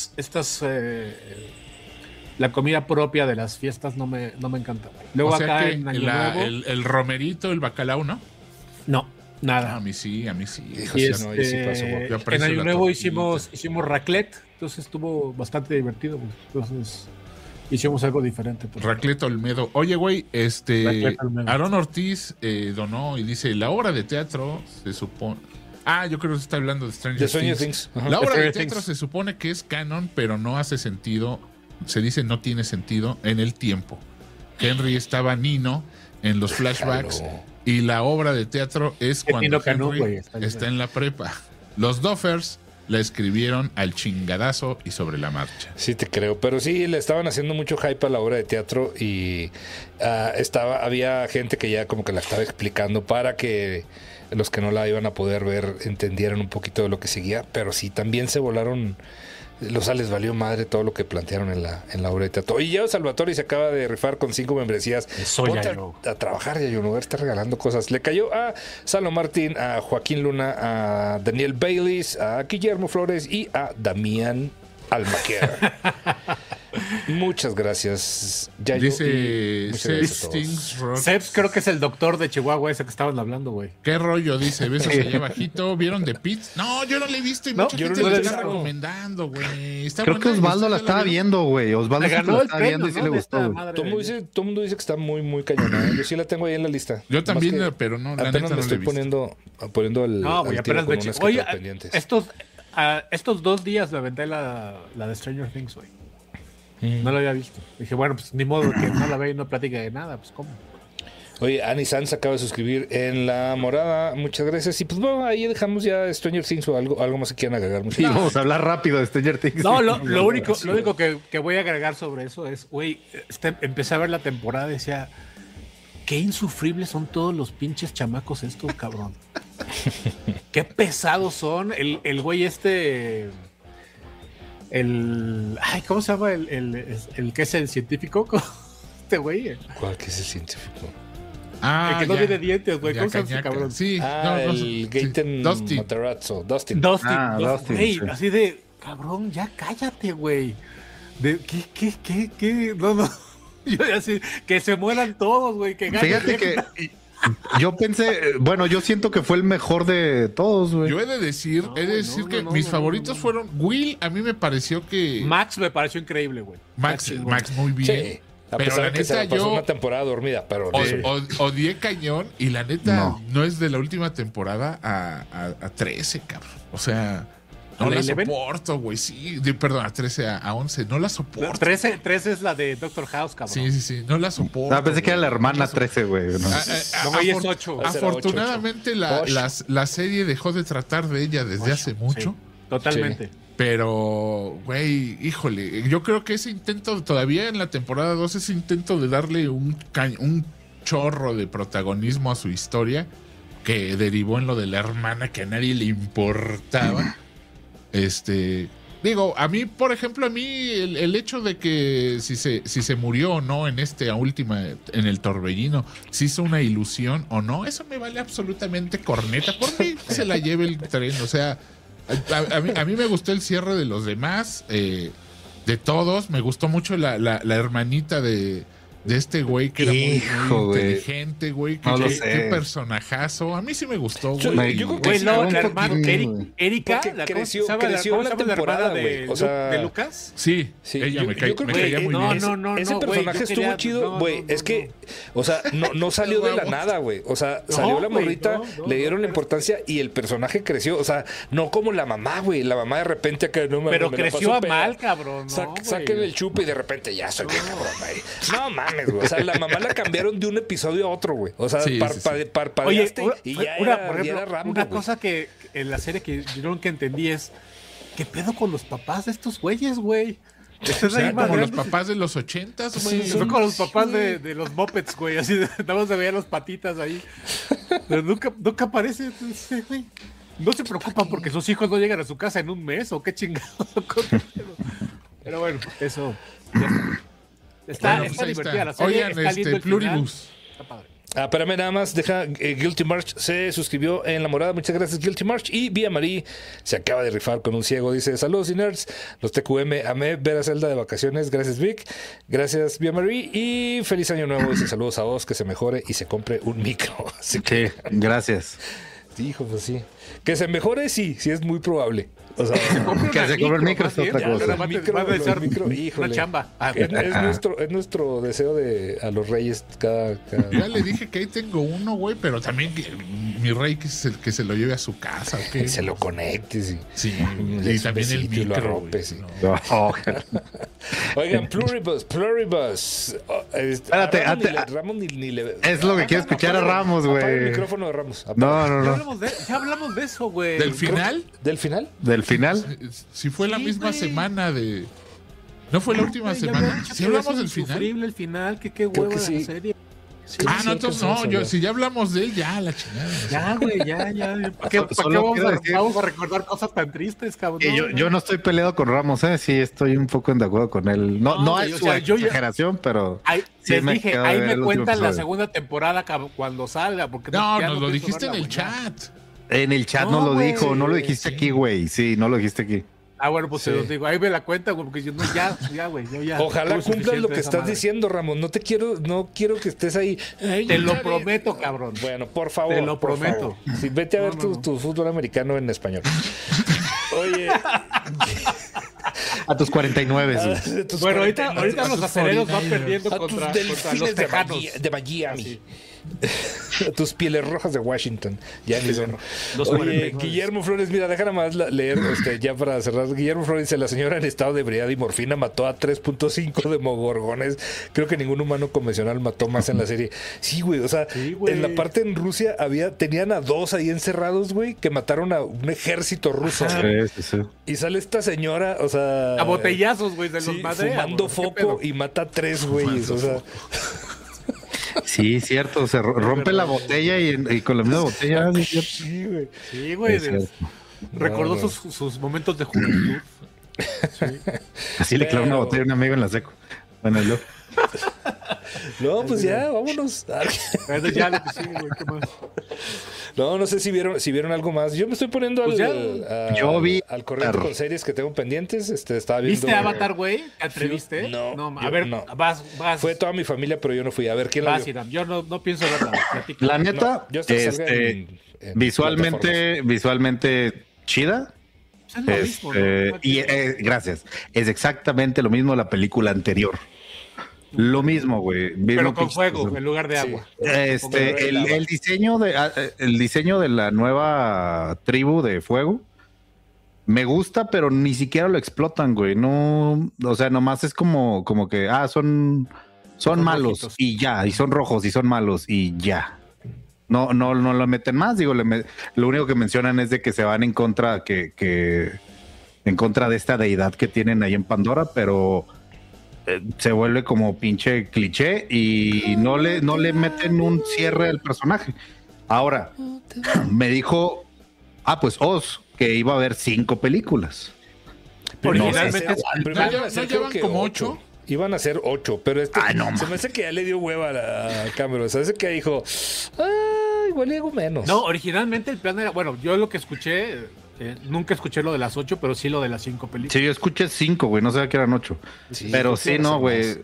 comida propia de las fiestas no me encanta. Luego o sea acá que en Año Nuevo... el romerito, el bacalao, ¿no? No, nada. A mí sí. En Año Nuevo hicimos raclette, entonces estuvo bastante divertido. Entonces... hicimos algo diferente. Raclette Olmedo. Oye, güey, Aaron Ortiz donó y dice, la obra de teatro se supone... yo creo que se está hablando de Stranger Things. La obra de teatro se supone que es canon, pero no hace sentido. Se dice no tiene sentido en el tiempo. Henry estaba Nino en los flashbacks y la obra de teatro es cuando Henry está en la prepa. Los Duffers la escribieron al chingadazo y sobre la marcha. Sí, te creo. Pero sí, le estaban haciendo mucho hype a la obra de teatro y había gente que ya como que la estaba explicando para que los que no la iban a poder ver entendieran un poquito de lo que seguía. Pero sí, también se volaron... les valió madre todo lo que plantearon en la obra de teatro. Y ya Salvatore se acaba de rifar con 5 membresías. A trabajar, ya yo no voy a estar regalando cosas. Le cayó a Salo Martín, a Joaquín Luna, a Daniel Baylis, a Guillermo Flores y a Damián Almaquer. Muchas gracias. Dice Seps, creo que es el doctor de Chihuahua ese que estaban hablando, güey. ¿Qué rollo? Dice, besos allá bajito. ¿Vieron The Pit? No, yo no le he visto y mucha gente lo está recomendando, güey. Creo que Osvaldo la estaba viendo, güey. Osvaldo la estaba viendo y sí le gustó. Todo el mundo dice que está muy, muy cañona. Yo sí la tengo ahí en la lista. Yo también, pero no, la neta no estoy poniendo el apenas me eché. Oye, estos 2 días me aventé la de Stranger Things, güey. No la había visto. Dije, bueno, pues ni modo que no la vea y no platique de nada, pues ¿cómo? Oye, Annie Sanz acaba de suscribir en La Morada. Muchas gracias. Y pues bueno, ahí dejamos ya Stranger Things o algo más que quieran agregar. Sí, vamos a hablar rápido de Stranger Things. No, lo único que voy a agregar sobre eso es, güey, empecé a ver la temporada y decía, qué insufribles son todos los pinches chamacos estos, cabrón. Qué pesados son. El güey ¿cómo se llama el que es el científico? Este güey. ¿Cuál que es el científico? El que no tiene dientes, güey. ¿Cómo se llama ese cabrón? Sí. El Gaten Matarazzo. Dustin. Güey, así de, cabrón, ya cállate, güey. ¿Qué? No. Yo así, que se mueran todos, güey. Fíjate que... Yo pensé, bueno, yo siento que fue el mejor de todos, güey. Yo he de decir que mis favoritos fueron Will, a mí me pareció que... Max me pareció increíble, güey. Max muy bien. Sí. Pero la neta, yo una temporada dormida, pero odié cañón y la neta no es de la última temporada a 13, cabrón. O sea, No la soporto, güey. Sí, perdón, a 13, a 11. No la soporto. 13 es la de Doctor House, cabrón. Sí. No la soporto. No, pensé que era la hermana 13, güey. No, ella es 8. Afortunadamente, la serie dejó de tratar de ella desde hace mucho. Sí, totalmente. Sí. Pero, güey, híjole. Yo creo que ese intento, todavía en la temporada 2, ese intento de darle un chorro de protagonismo a su historia, que derivó en lo de la hermana que a nadie le importaba. Digo, a mí, por ejemplo, el hecho de que si se murió o no en esta última, en el torbellino, si hizo una ilusión o no, eso me vale absolutamente corneta. Por mí se la lleve el tren. O sea, a mí me gustó el cierre de los demás, de todos. Me gustó mucho la hermanita de este güey que era muy inteligente, güey. Qué personajazo. A mí sí me gustó, güey. Yo creo que la hermana Erika, creció en la temporada, güey. O sea, ¿de Lucas? Sí, ella me caía muy bien. No, ese personaje estuvo chido, güey. Es que, o sea, no salió de la nada, güey. O sea, salió la morrita, le dieron la importancia y el personaje creció. O sea, no como la mamá, güey. La mamá de repente acá no me Pero creció a mal, cabrón. Saquen el chupe y de repente ya soy bien cabrón, güey. No mames. O sea, la mamá la cambiaron de un episodio a otro, güey. O sea, parpadeaste y ya era Rambo, una cosa que en la serie que yo nunca entendí es ¿qué pedo con los papás de estos güeyes, güey? O sea, como los papás de los 80s, güey. Son como los papás de los Muppets, güey. Así nada más se veían las patitas ahí. Pero nunca aparece, güey. No se preocupan porque sus hijos no llegan a su casa en un mes o qué chingado. Pero bueno, eso ya está divertida la serie. Oigan, está lindo el Pluribus. Está padre. Espérame, nada más, deja, Guilty March se suscribió en la morada, muchas gracias Guilty March. Y Vía Marí se acaba de rifar con un ciego, dice: saludos y nerds, los TQM, amé ver a Zelda de vacaciones, gracias Vic, gracias Vía Marí, y feliz año nuevo, dice: saludos a vos, que se mejore y se compre un micro. Así que, sí, gracias. Hijo, pues sí, que se mejore, sí es muy probable. O sea, que se compre el micro es otra cosa. El micro, híjole. Una chamba. Es nuestro deseo a los reyes cada... Ya le dije que ahí tengo uno, güey, pero también mi rey que se lo lleve a su casa. Que se lo conecte, sí. Sí, y también el micro. Lo arrope, sí. No. Oigan, Pluribus. Espérate, Ramos ni le... Es lo que quiero escuchar a Ramos, güey. Apaga el micrófono de Ramos. No. Ya hablamos de eso, güey. ¿Del final? ¿Del final? ¿Del final? Si fue la misma semana de... ¿No fue la última semana? Si hablamos del final. Insufrible el final, qué huevo de la serie. Sí, no, entonces no, si ya hablamos de él, ya la chingada. Ya, güey, ya. ¿Para qué vamos a recordar cosas tan tristes, cabrón? Yo no estoy peleado con Ramos, sí, estoy un poco de acuerdo con él. No es su exageración, pero... Les dije, ahí me cuentan la segunda temporada cuando salga. Porque no, nos lo dijiste en el chat. En el chat no lo dijo, no lo dijiste aquí, güey. Sí, no lo dijiste aquí. Bueno, pues se los digo, ahí me la cuenta, güey, porque yo ya, güey, yo ya. Ojalá cumplas lo que estás diciendo, Ramón. No quiero que estés ahí. Te lo prometo, cabrón. Bueno, por favor. Te lo prometo. Sí, vete a ver tu fútbol americano en español. Oye. A tus 49. Bueno, ahorita los aceleros van perdiendo contra los tejanos de Miami. A tus pieles rojas de Washington. Ya ni son. Oye, Guillermo Flores, mira, déjame más leer ya para cerrar. Guillermo Flores dice: la señora en estado de ebriedad y morfina mató a 3.5 demogorgones. Creo que ningún humano convencional mató más en la serie. Sí, güey, o sea, en la parte en Rusia tenían a 2 ahí encerrados, güey, que mataron a un ejército ruso. Sí. Y sale esta señora, o sea, a botellazos, güey, de los madres. Fumando foco y mata a 3 güeyes, o sea. Sí, cierto, se rompe la botella y con la misma botella. Sí, güey. Recordó sus momentos de juventud. Sí. Así le clavó una botella a un amigo en la seco. Bueno, no, pues ya, vámonos. Ya lo que sigue, güey, ¿qué más? No sé si vieron algo más. Yo me estoy poniendo al corriente con series que tengo pendientes. Estaba viendo. ¿Viste Avatar, güey? ¿Te atreviste? No, a ver, no. Vas. Fue toda mi familia, pero yo no fui. A ver, ¿quién la vio? Yo no pienso verla. La neta, visualmente chida. Es lo mismo, ¿no? Gracias. Es exactamente lo mismo la película anterior. Lo mismo, güey. Pero con fuego en lugar de agua. El diseño de la nueva tribu de fuego me gusta, pero ni siquiera lo explotan, güey. No, o sea, nomás es como que, son malos rojitos. Y ya, y son rojos y son malos y ya. No lo meten más, digo, lo único que mencionan es de que se van en contra, en contra de esta deidad que tienen ahí en Pandora, pero se vuelve como pinche cliché y no le meten un cierre al personaje. Ahora, me dijo, pues Oz, que iba a haber 5 películas. Originalmente no llevan como 8. Iban a ser 8, pero se me hace que ya le dio hueva a Cameron. Se me hace que dijo, igual le hago menos. No, originalmente el plan era, bueno, yo lo que escuché, nunca escuché lo de las 8, pero sí lo de las 5 películas. Sí, yo escuché 5, güey, no sabía que eran 8. Sí, pero sí, no, güey,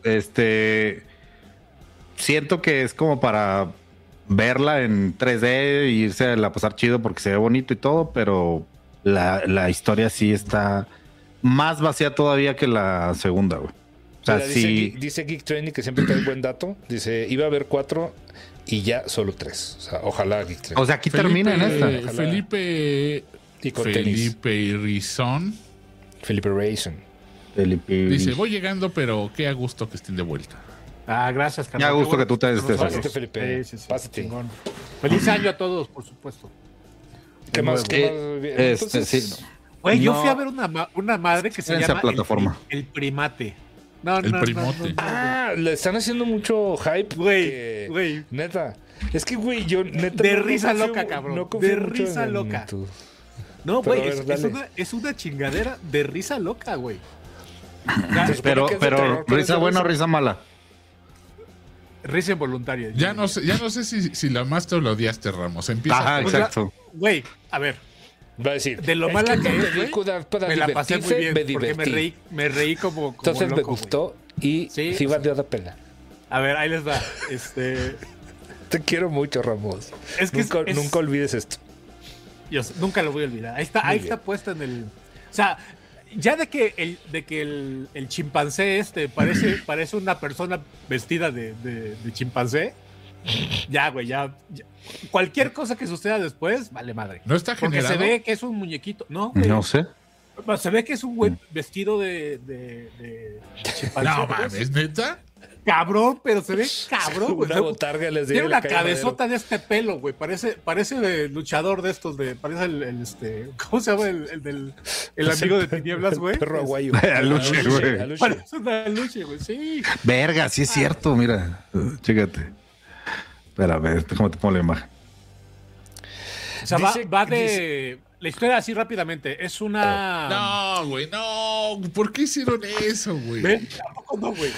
siento que es como para verla en 3D e irse a la pasar chido porque se ve bonito y todo, pero la historia sí está más vacía todavía que la segunda, güey. O sea, mira, dice Geek Training, que siempre trae buen dato. Dice, iba a haber 4 y ya solo 3. O sea, ojalá Geek Training. O sea, aquí termina en esta. Felipe Rizón. Felipe Rayson. Dice, voy llegando, pero qué a gusto que estén de vuelta. Gracias, Carlos. Ya a gusto que tú te estés. Pásate, Felipe. Sí. Pásate. Feliz año a todos, por supuesto. ¿Qué más? Sí. Güey, yo fui a ver una madre que se llama plataforma. El Primate. El Primote. Le están haciendo mucho hype. Güey. Neta. Es que, güey, yo neta. De risa loca, cabrón. De risa loca. No, güey, es una chingadera de risa loca, güey. Pero risa buena o risa mala. Risa involuntaria. Ya no sé si la más te lo odiaste, Ramos. Empieza. Exacto. Güey, a ver. Va a decir, de lo mala que es, me la pasé muy bien, porque me reí como entonces loco, me gustó, güey. Y sí valió la pena. A ver, ahí les va. Te quiero mucho, Ramos. Nunca olvides esto. Yo nunca lo voy a olvidar. Ahí está puesto en el... O sea, ya de que el chimpancé parece una persona vestida de chimpancé. Ya, güey, ya. Cualquier cosa que suceda después, vale madre. No está generado. Porque se ve que es un muñequito, ¿no? Güey. No sé. Se ve que es un güey vestido de chimpancé. No mames, ¿neta? Cabrón, pero se ve cabrón, güey. Una botarga les tiene una cabezota de este pelo, güey. Parece luchador de estos, parece el ¿cómo se llama? El amigo de tinieblas, güey. Perro aguayo. Aluche, güey. Parece una aluche, güey, sí. Verga, sí es cierto, mira. Chécate. Espérame, ¿cómo te pongo la imagen? O sea, va de... La historia así rápidamente. Es una... No, güey, no. ¿Por qué hicieron eso, güey? Tampoco no, güey.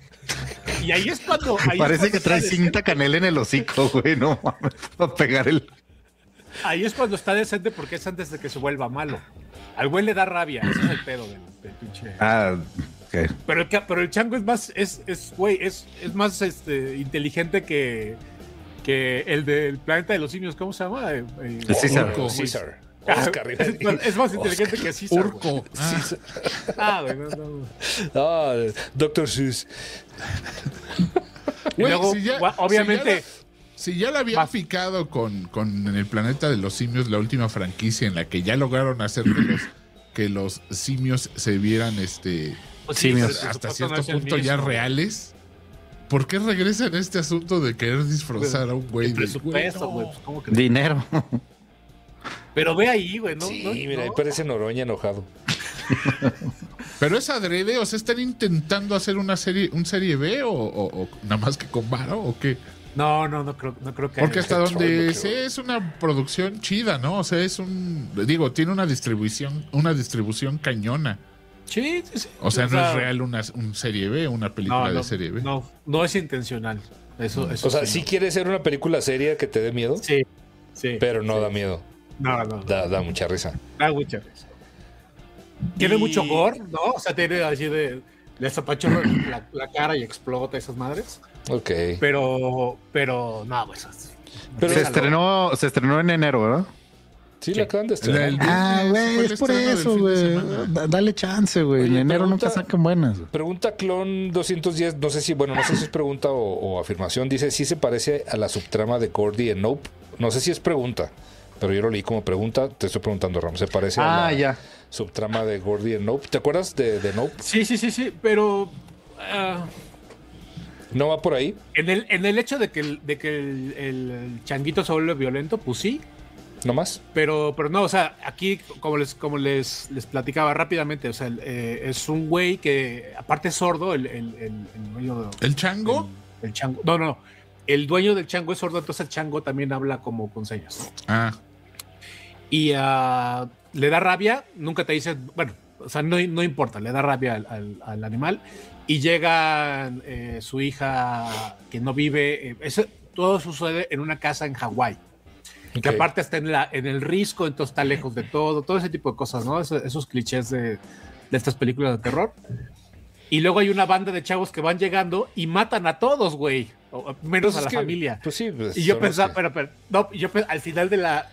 Y ahí es cuando... Parece que trae cinta canela en el hocico, güey. No mames, va a pegar el... Ahí es cuando está decente porque es antes de que se vuelva malo. Al güey le da rabia. Ese es el pedo del pinche... Okay. Pero el chango es más... Es más inteligente que el del planeta de los simios. ¿Cómo se llama? César. Es más inteligente que César. Urco. Güey, no. Dr. Seuss. Güey, luego, obviamente... Si ya la habían picado con en el planeta de los simios, la última franquicia en la que ya lograron hacer que los simios se vieran simios hasta cierto punto ya reales. ¿Por qué regresan a este asunto de querer disfrazar a un güey? Presupuesto, güey. ¿Cómo que dinero? Pero ve ahí, güey, ¿no? Sí, mira, ahí parece Noroña enojado. Pero es adrede, o sea, ¿están intentando hacer un serie B o nada más que con varo o qué? No creo que... Porque hasta donde sé es una producción chida, ¿no? O sea, tiene una distribución cañona. Sí. O sea, no es real una serie B, una película de serie B. No es intencional. Eso o sea, sí quiere ser una película seria que te dé miedo. Sí. Pero no da miedo. No. Da mucha risa. Da mucha risa. Tiene mucho gore, ¿no? O sea, tiene así le zapachorra la cara y explota esas madres. Ok. Pero no, pues. Se estrenó en enero, ¿verdad? Sí, la acaban de estrenar. Güey, es por eso, güey. Dale chance, güey. En enero nunca sacan buenas. Pregunta Clon 210, no sé si es pregunta o afirmación. Dice, ¿sí se parece a la subtrama de Gordy en Nope? No sé si es pregunta. pero yo lo leí como pregunta. Te estoy preguntando, Ramos. ¿Se parece a la subtrama de Gordy en Nope? ¿Te acuerdas de Nope? Sí, pero... ¿No va por ahí? En el hecho de que el changuito se vuelve violento, pues sí. ¿No más? Pero no, o sea, aquí, como les platicaba rápidamente, o sea, es un güey que, aparte es sordo, el dueño... ¿El chango? El chango. No. El dueño del chango es sordo, entonces el chango también habla como con señas. Y le da rabia, nunca te dice, bueno, o sea, no importa, le da rabia al animal. Y llega su hija que no vive, todo sucede en una casa en Hawái. Okay. Que aparte está en el risco, entonces está lejos de todo ese tipo de cosas, ¿no? Esos clichés de estas películas de terror. Y luego hay una banda de chavos que van llegando y matan a todos, güey. Menos pues a la familia. Pues sí, pues y yo pensaba, pero no, al final de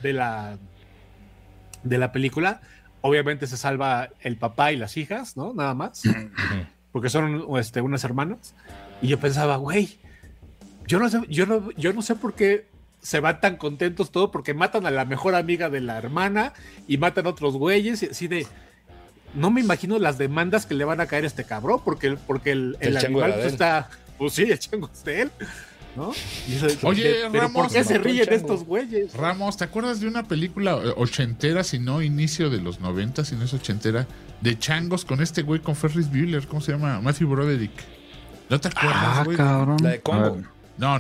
la película, obviamente se salva el papá y las hijas, ¿no? Nada más. Porque son unas hermanas. Y yo pensaba, güey, yo no sé por qué se van tan contentos todos, porque matan a la mejor amiga de la hermana y matan a otros güeyes, y así de... No me imagino las demandas que le van a caer a este cabrón, porque el animal pues está... Pues sí, el chango es de él, ¿no? Oye, pero Ramos... ¿por qué se ríen estos güeyes? Ramos, ¿te acuerdas de una película ochentera, si no inicio de los 90, si no es ochentera, de changos con este güey, con Ferris Bueller? ¿Cómo se llama? Matthew Broderick. ¿No te acuerdas, güey? Cabrón. La de Congo. No.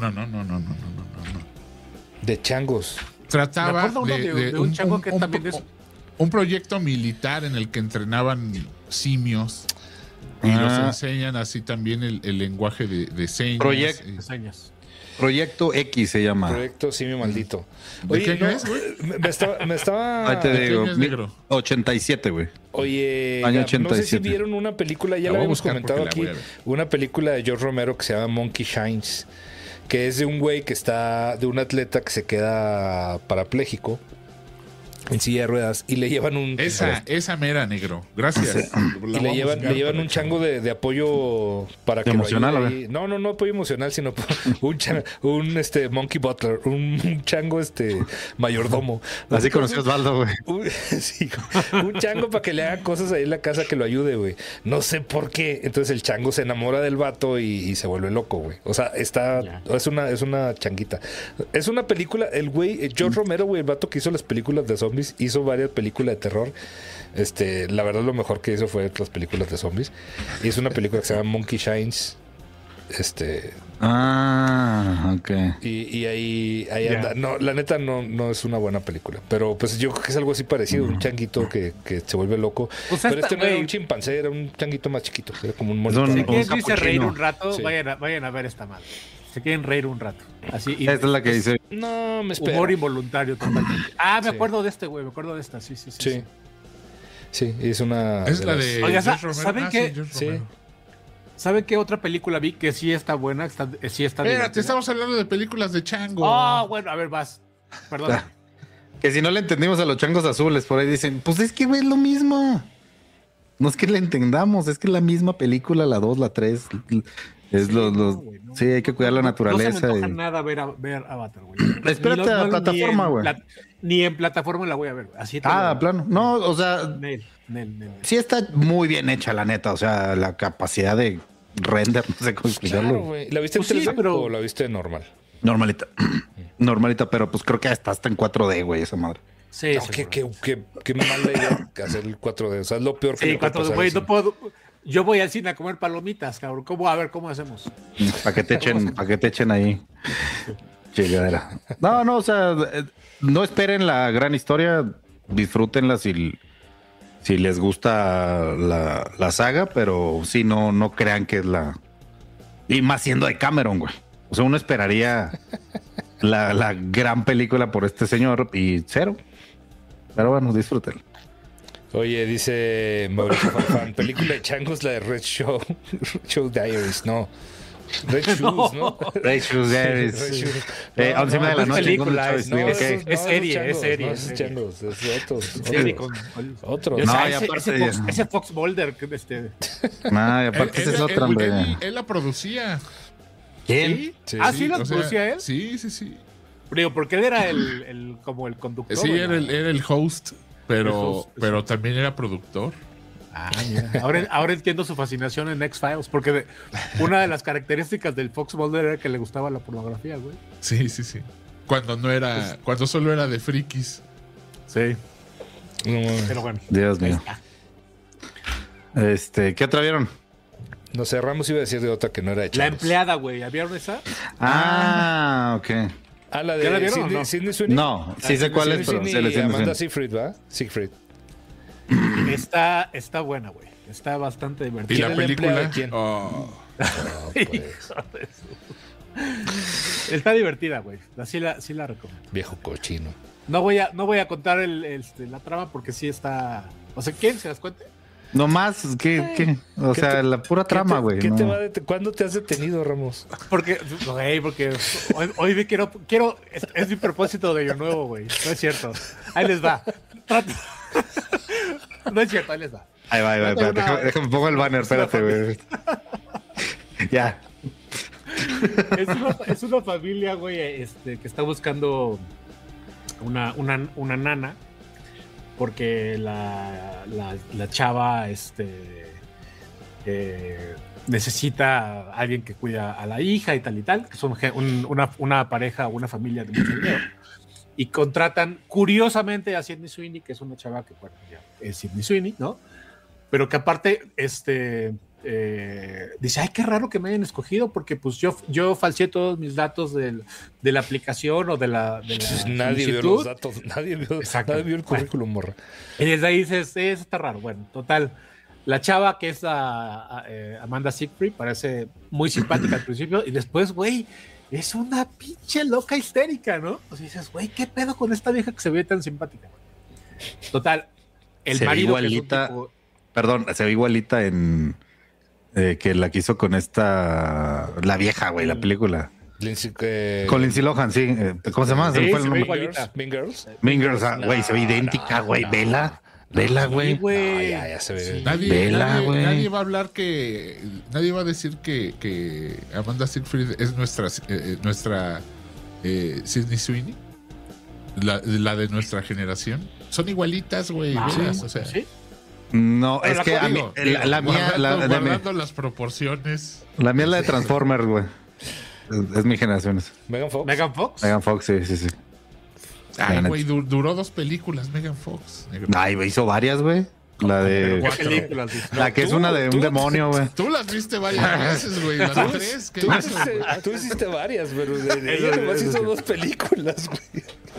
De changos. Trataba de un chango que también es... Un proyecto militar en el que entrenaban simios y los enseñan así también el lenguaje de señas. Proyecto X se llama. Proyecto Simio Maldito. ¿De qué año es, güey? Me estaba... Ahí te digo, 87, güey. Oye, año 87. No sé si vieron una película, ya la habíamos comentado aquí, una película de George Romero que se llama Monkey Shines, que es de un güey de un atleta que se queda parapléjico en silla de ruedas y le llevan un... Esa mera, negro. Gracias. Y le llevan un chango de apoyo para que emocional, lo ayude. No apoyo emocional, sino un monkey butler, un chango mayordomo. Así conoció Osvaldo, güey. Sí, un chango para que le hagan cosas ahí en la casa que lo ayude, güey. No sé por qué. Entonces el chango se enamora del vato y se vuelve loco, güey. O sea, es una changuita. Es una película, el güey, George Romero, güey, el vato que hizo las películas de zombies, hizo varias películas de terror. La verdad lo mejor que hizo fue las películas de zombies. Y es una película que se llama Monkey Shines. Ok. Y ahí anda. No, la neta no es una buena película. Pero pues yo creo que es algo así parecido. Un changuito que se vuelve loco. Pues pero no era un chimpancé, era un changuito más chiquito. Era como un monito. Si quieren irse reír un rato, sí. vayan a ver esta madre. Se quieren reír un rato. Así, esta es la que dice. No, me espera. Humor involuntario totalmente. Me acuerdo de este, güey. Me acuerdo de esta. Sí. Sí, es una... Es la de... Oiga, ¿saben qué? Sí. ¿Saben qué otra película vi que sí está buena? Sí está Espérate, estamos hablando de películas de chango. Bueno, a ver, vas. Perdón. Que si no le entendimos a los changos azules, por ahí dicen, pues es que, güey, es lo mismo. No es que le entendamos, es que es la misma película, la 2, la 3... Es sí, hay que cuidar la naturaleza. No se me antoja nada ver Avatar, güey. Espérate a la plataforma, güey. Ni en plataforma la voy a ver. Así plano. No, o sea, sí está muy bien hecha, la neta. O sea, la capacidad de render, no sé cómo explicarlo. Claro, güey. ¿La viste en 3D o la viste normal? Normalita, pero pues creo que hasta en 4D, güey, esa madre. Sí, qué mala idea hacer el 4D. O sea, es lo peor que le puede pasar. 4D, güey, no puedo... Yo voy al cine a comer palomitas, cabrón. ¿Cómo hacemos? Para que te echen ahí. Chingadera. No, o sea, no esperen la gran historia. Disfrútenla si les gusta la saga, pero sí, no crean que es la... Y más siendo de Cameron, güey. O sea, uno esperaría la gran película por este señor y cero. Pero bueno, disfrútenla. Oye, dice Mauricio Farfán, película de changos, la de Red Show Diaries, no. Red Shoes, ¿no? Red Shoes Diaries. 11 de la noche. Película, es serie. Es changos, es otros. Ese Fox Mulder. Y aparte esa es otra, hombre. Él la producía. ¿Quién? ¿Sí la producía él? Sí. Digo, porque él era como el conductor. Sí, era el host, pero también era productor. Ah, mira. Ahora entiendo su fascinación en X-Files, porque una de las características del Fox Mulder era que le gustaba la pornografía, güey. Sí. Cuando solo era de frikis. Sí. Pero bueno. Dios mío. ¿Qué otra vieron? No sé, Ramos iba a decir de otra que no era de chavos. La empleada, güey. ¿Vieron esa? Ok. La de ¿Ya la vieron o no? Sidney Sweeney. No, sí sé cuál es, pero se le Amanda Seyfried, ¿va? Siegfried. Está buena, güey. Está bastante divertida. ¿Y la película? ¿De quién? Pues. Está divertida, güey. Sí la recomiendo. Viejo cochino. No voy a contar la trama porque sí está. O sea, ¿quién se las cuente? No más, ¿qué? O sea, la pura trama, güey. ¿Cuándo te has detenido, Ramos? Porque hoy quiero. Es mi propósito de año nuevo, güey. No es cierto. Ahí les va. No es cierto, ahí les va. Ahí va. Déjame pongo el banner, espérate, güey. Ya. Es una familia, güey, que está buscando una nana. Porque la chava necesita a alguien que cuida a la hija y tal, que son una pareja, una familia de mucho dinero, y contratan curiosamente a Sydney Sweeney, que es una chava que, bueno, ya es Sydney Sweeney, ¿no? Pero que aparte dice, ay, qué raro que me hayan escogido, porque pues yo falseé todos mis datos de la aplicación o de la nadie vio los datos, nadie vio el currículum, morra. Y desde ahí dices, eso está raro. Bueno, total, la chava que es Amanda Seyfried parece muy simpática al principio y después, güey, es una pinche loca histérica, ¿no? O sea, dices, güey, ¿qué pedo con esta vieja que se ve tan simpática? Total, el se marido igualita, que es un tipo... Perdón, se ve igualita en... que la quiso con la vieja, güey, la película. Con Lindsay Lohan, sí. ¿Cómo se llama? Sí, ¿Fue el nombre? Mean Girls. Mean Girls, güey, se ve idéntica, güey. Vela, güey. Ya se ve. Sí. Nadie va a hablar nadie va a decir que Amanda Seyfried es nuestra Sydney Sweeney, la de nuestra generación. Son igualitas, güey. O sea, ¿sí? No, es que a mí, la mía... Guardando las proporciones. La mía es la de Transformers, güey. Es mi generación. ¿Megan Fox? ¿Megan Fox? Sí. Ay, güey, duró 2 películas Megan Fox. Ay, hizo varias, güey. La de... La que es una de un demonio, güey. Tú las viste varias veces, güey. Las 3. Tú hiciste varias, pero ella nomás hizo 2 películas, güey.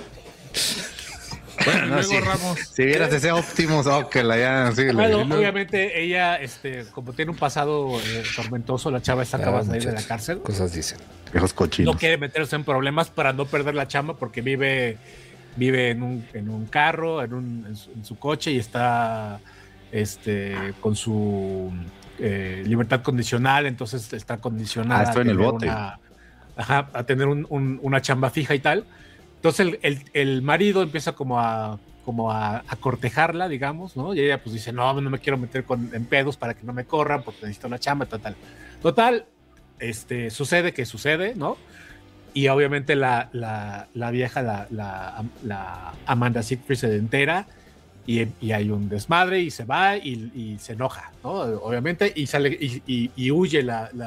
Bueno, luego Ramos. Si vieras ese Optimus, que la ya... Sí, bueno, obviamente ella, como tiene un pasado tormentoso, la chava está acabada de ir de la cárcel. Cosas dicen. Viejos cochinos. No quiere meterse en problemas para no perder la chamba porque vive en un carro, en su coche y está con su libertad condicional, entonces está condicionada estoy en el bote. a tener una chamba fija y tal. Entonces el marido empieza como a cortejarla, digamos, ¿no? Y ella pues dice, no me quiero meter en pedos para que no me corran porque necesito una chamba, total, sucede, ¿no? Y obviamente la vieja, la Amanda Seyfried se entera y hay un desmadre y se va y se enoja, ¿no? Obviamente, y sale y huye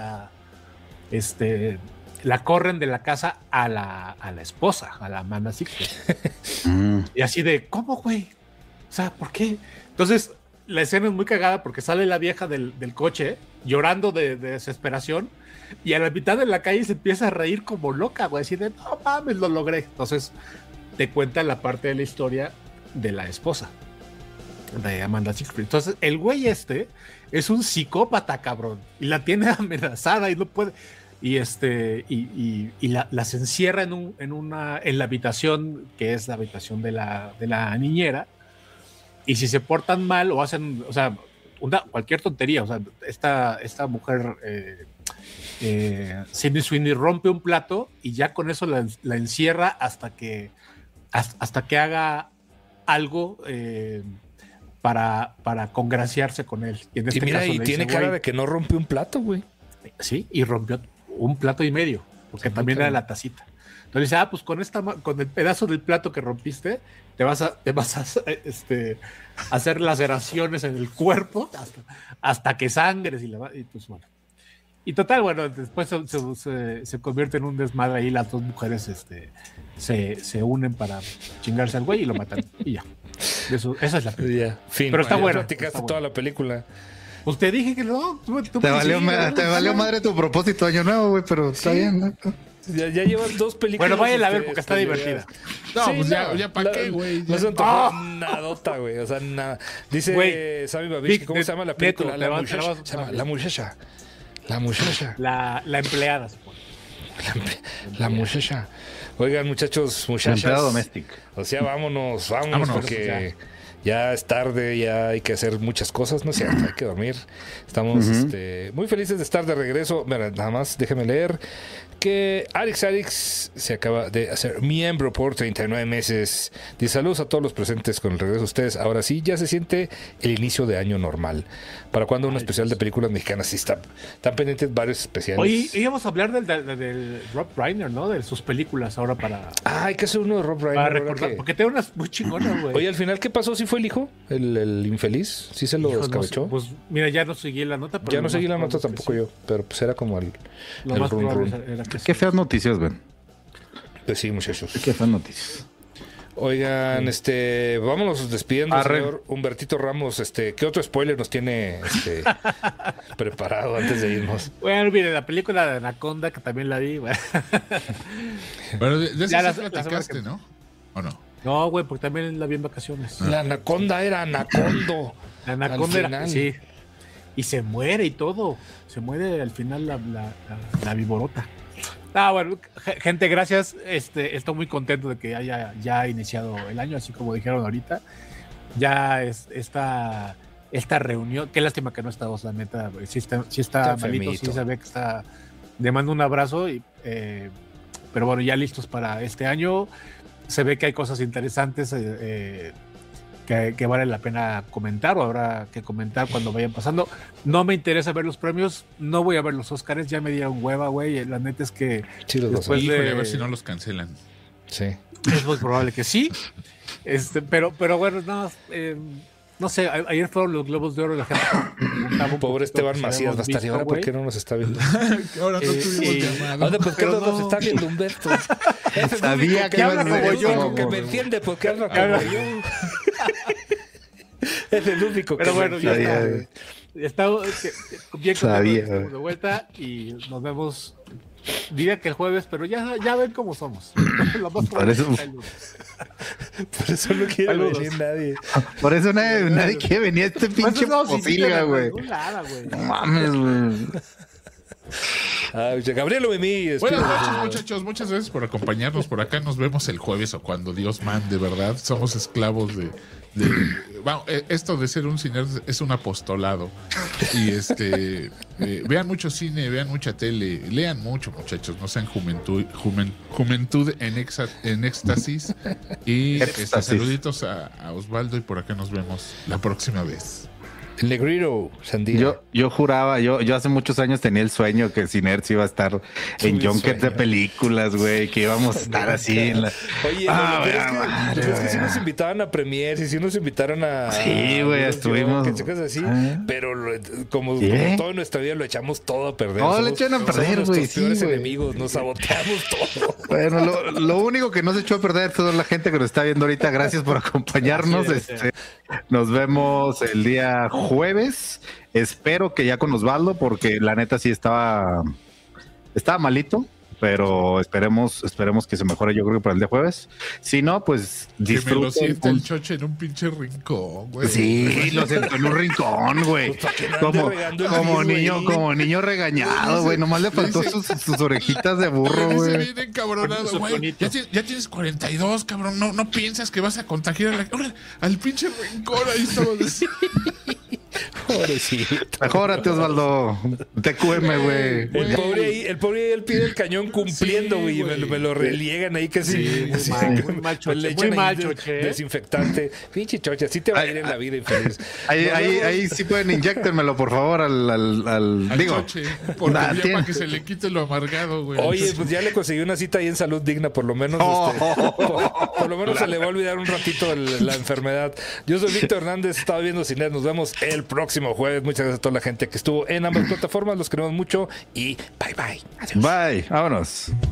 la corren de la casa a la esposa, a la Amanda Seyfried. Y así de, ¿cómo, güey? O sea, ¿por qué? Entonces, la escena es muy cagada porque sale la vieja del coche llorando de desesperación y a la mitad de la calle se empieza a reír como loca, güey. Así de, no mames, lo logré. Entonces, te cuenta la parte de la historia de la esposa de Amanda Seyfried. Entonces, el güey es un psicópata, cabrón. Y la tiene amenazada y no puede... Y las encierra en la habitación que es la habitación de la niñera, y si se portan mal o hacen, o sea, cualquier tontería, o sea, esta mujer Sydney Sweeney rompe un plato y ya con eso la encierra hasta que haga algo para congraciarse con él. Y, y mira, y tiene cara de que no rompió un plato, güey. Sí, y rompió un plato y medio, porque también era la tacita. Entonces dice, pues con el pedazo del plato que rompiste, te vas a hacer laceraciones en el cuerpo hasta que sangres y pues bueno. Y total, bueno, después se convierte en un desmadre ahí, las dos mujeres se unen para chingarse al güey y lo matan. Y ya. Esa es la película. Fin. Pero está bueno. Platicaste toda la película. Pues te dije que no. Te valió madre tu propósito de año nuevo, güey, pero está bien, ¿no? Ya llevan 2 películas. Bueno, vayan a ver porque está divertida. No, sí, pues ya para qué, güey. No se antojó nadota, güey. O sea, nada. Dice Sammy Babich, ¿cómo se llama la película? La muchacha. La empleada, supongo. La muchacha. Oigan, muchachas. La empleada doméstica. O sea, vámonos, porque ya es tarde, ya hay que hacer muchas cosas, no es cierto, hay que dormir. Estamos muy felices de estar de regreso. Mira, nada más, déjeme leer que Alex se acaba de hacer miembro por 39 meses. Dice saludos a todos los presentes con el regreso de ustedes. Ahora sí, ya se siente el inicio de año normal. ¿Para cuándo un especial de películas mexicanas? Sí, están pendientes varios especiales. Hoy íbamos a hablar del Rob Reiner, ¿no? De sus películas ahora para... hay que hacer uno de Rob Reiner. Para recordar, porque tiene unas muy chingonas, güey. Oye, al final, ¿qué pasó? ¿Sí fue el hijo? ¿El infeliz? ¿Sí se lo escabechó? No sé, pues mira, ya no seguí la nota. Pero ya no seguí la nota tampoco yo, pero pues era como el más probable era que Qué feas noticias, ven. Pues sí, muchachos. Qué feas noticias. Oigan, vámonos despidiendo, señor Humbertito Ramos. ¿Qué otro spoiler nos tiene preparado antes de irnos? Bueno, mire, la película de Anaconda, que también la vi. Bueno, de esa sí platicaste, ¿no? ¿O no? No, güey, porque también la vi en vacaciones. La Anaconda era Anacondo. La Anaconda era, sí. Y se muere y todo. Se muere al final la viborota. Bueno, gente, gracias. Estoy muy contento de que haya ya iniciado el año, así como dijeron ahorita. Ya esta reunión, qué lástima que no está Oz, la neta. Sí está malito, sí se ve que está. Le mando un abrazo, pero bueno, ya listos para este año. Se ve que hay cosas interesantes que vale la pena comentar o habrá que comentar cuando vayan pasando. No me interesa ver los premios, no voy a ver los Óscares, ya me dieron hueva, güey. La neta es que después Híjole, a ver si no los cancelan. Sí. Es muy probable que sí. Pero bueno, no sé, ayer fueron los Globos de Oro, la gente pobre Esteban Macías va a estar. ¿Y ahora por qué no nos está viendo? Ahora no tuvimos llamado. Ahora, ¿por qué no nos está viendo Humberto? Sabía que habla como yo, que me entiende porque habla como yo. Es el único que... Pero bueno, ya está bien contento de vuelta y nos vemos, diría que el jueves, pero ya ven cómo somos. Por eso no quiere venir nadie. Por eso nadie quiere venir a este pinche posilga, güey. No mames, güey. Gabriel Oemí. Buenas noches, muchachos. Muchas gracias por acompañarnos por acá. Nos vemos el jueves o cuando Dios mande, ¿verdad? Somos esclavos de bueno, esto de ser un cine es un apostolado. Y vean mucho cine, vean mucha tele, lean mucho, muchachos. No sean juventud en éxtasis. Y saluditos a Osvaldo y por acá nos vemos la próxima vez. El Negrito, Sandía. Yo juraba, yo hace muchos años tenía el sueño que Cinerts iba a estar en junkets de películas, güey, que íbamos a estar así en la... Oye, es que sí nos invitaron a premiers y sí nos invitaron a... Sí, güey, estuvimos... Así, pero como todo en nuestra vida lo echamos todo a perder. No, lo echan a perder, güey. Sí, peores enemigos, nos saboteamos todo. Bueno, lo único que nos echó a perder fue la gente que nos está viendo ahorita. Gracias por acompañarnos. Nos vemos el día jueves. Espero que ya con Osvaldo, porque la neta sí estaba malito, pero esperemos que se mejore. Yo creo que para el día jueves. Si no, pues disfruten. Que me lo sienta el choche en un pinche rincón, güey. Sí, lo siento en un rincón, güey. Como niño regañado, güey. Nomás le faltó sus orejitas de burro, güey. Se viene encabronado, güey. Ya tienes 42, cabrón. No piensas que vas a contagiar al pinche rincón. Ahí estamos. Pobrecito. Mejórate, Osvaldo. TQM, güey. El pobre ahí, él pide el cañón cumpliendo, güey. Sí, me lo reliegan ahí casi. Muy mal, choche. Desinfectante. Pinche choche, así te va a ir en la vida infeliz. Ahí sí pueden inyectármelo, por favor, al digo. Choche, para que se le quite lo amargado, güey. Oye, pues ya le conseguí una cita ahí en Salud Digna, por lo menos. Por lo menos se le va a olvidar un ratito la enfermedad. Yo soy Víctor Hernández, estaba viendo Cine. Nos vemos el próximo jueves. Muchas gracias a toda la gente que estuvo en ambas plataformas. Los queremos mucho y bye bye. Adiós. Bye. Vámonos.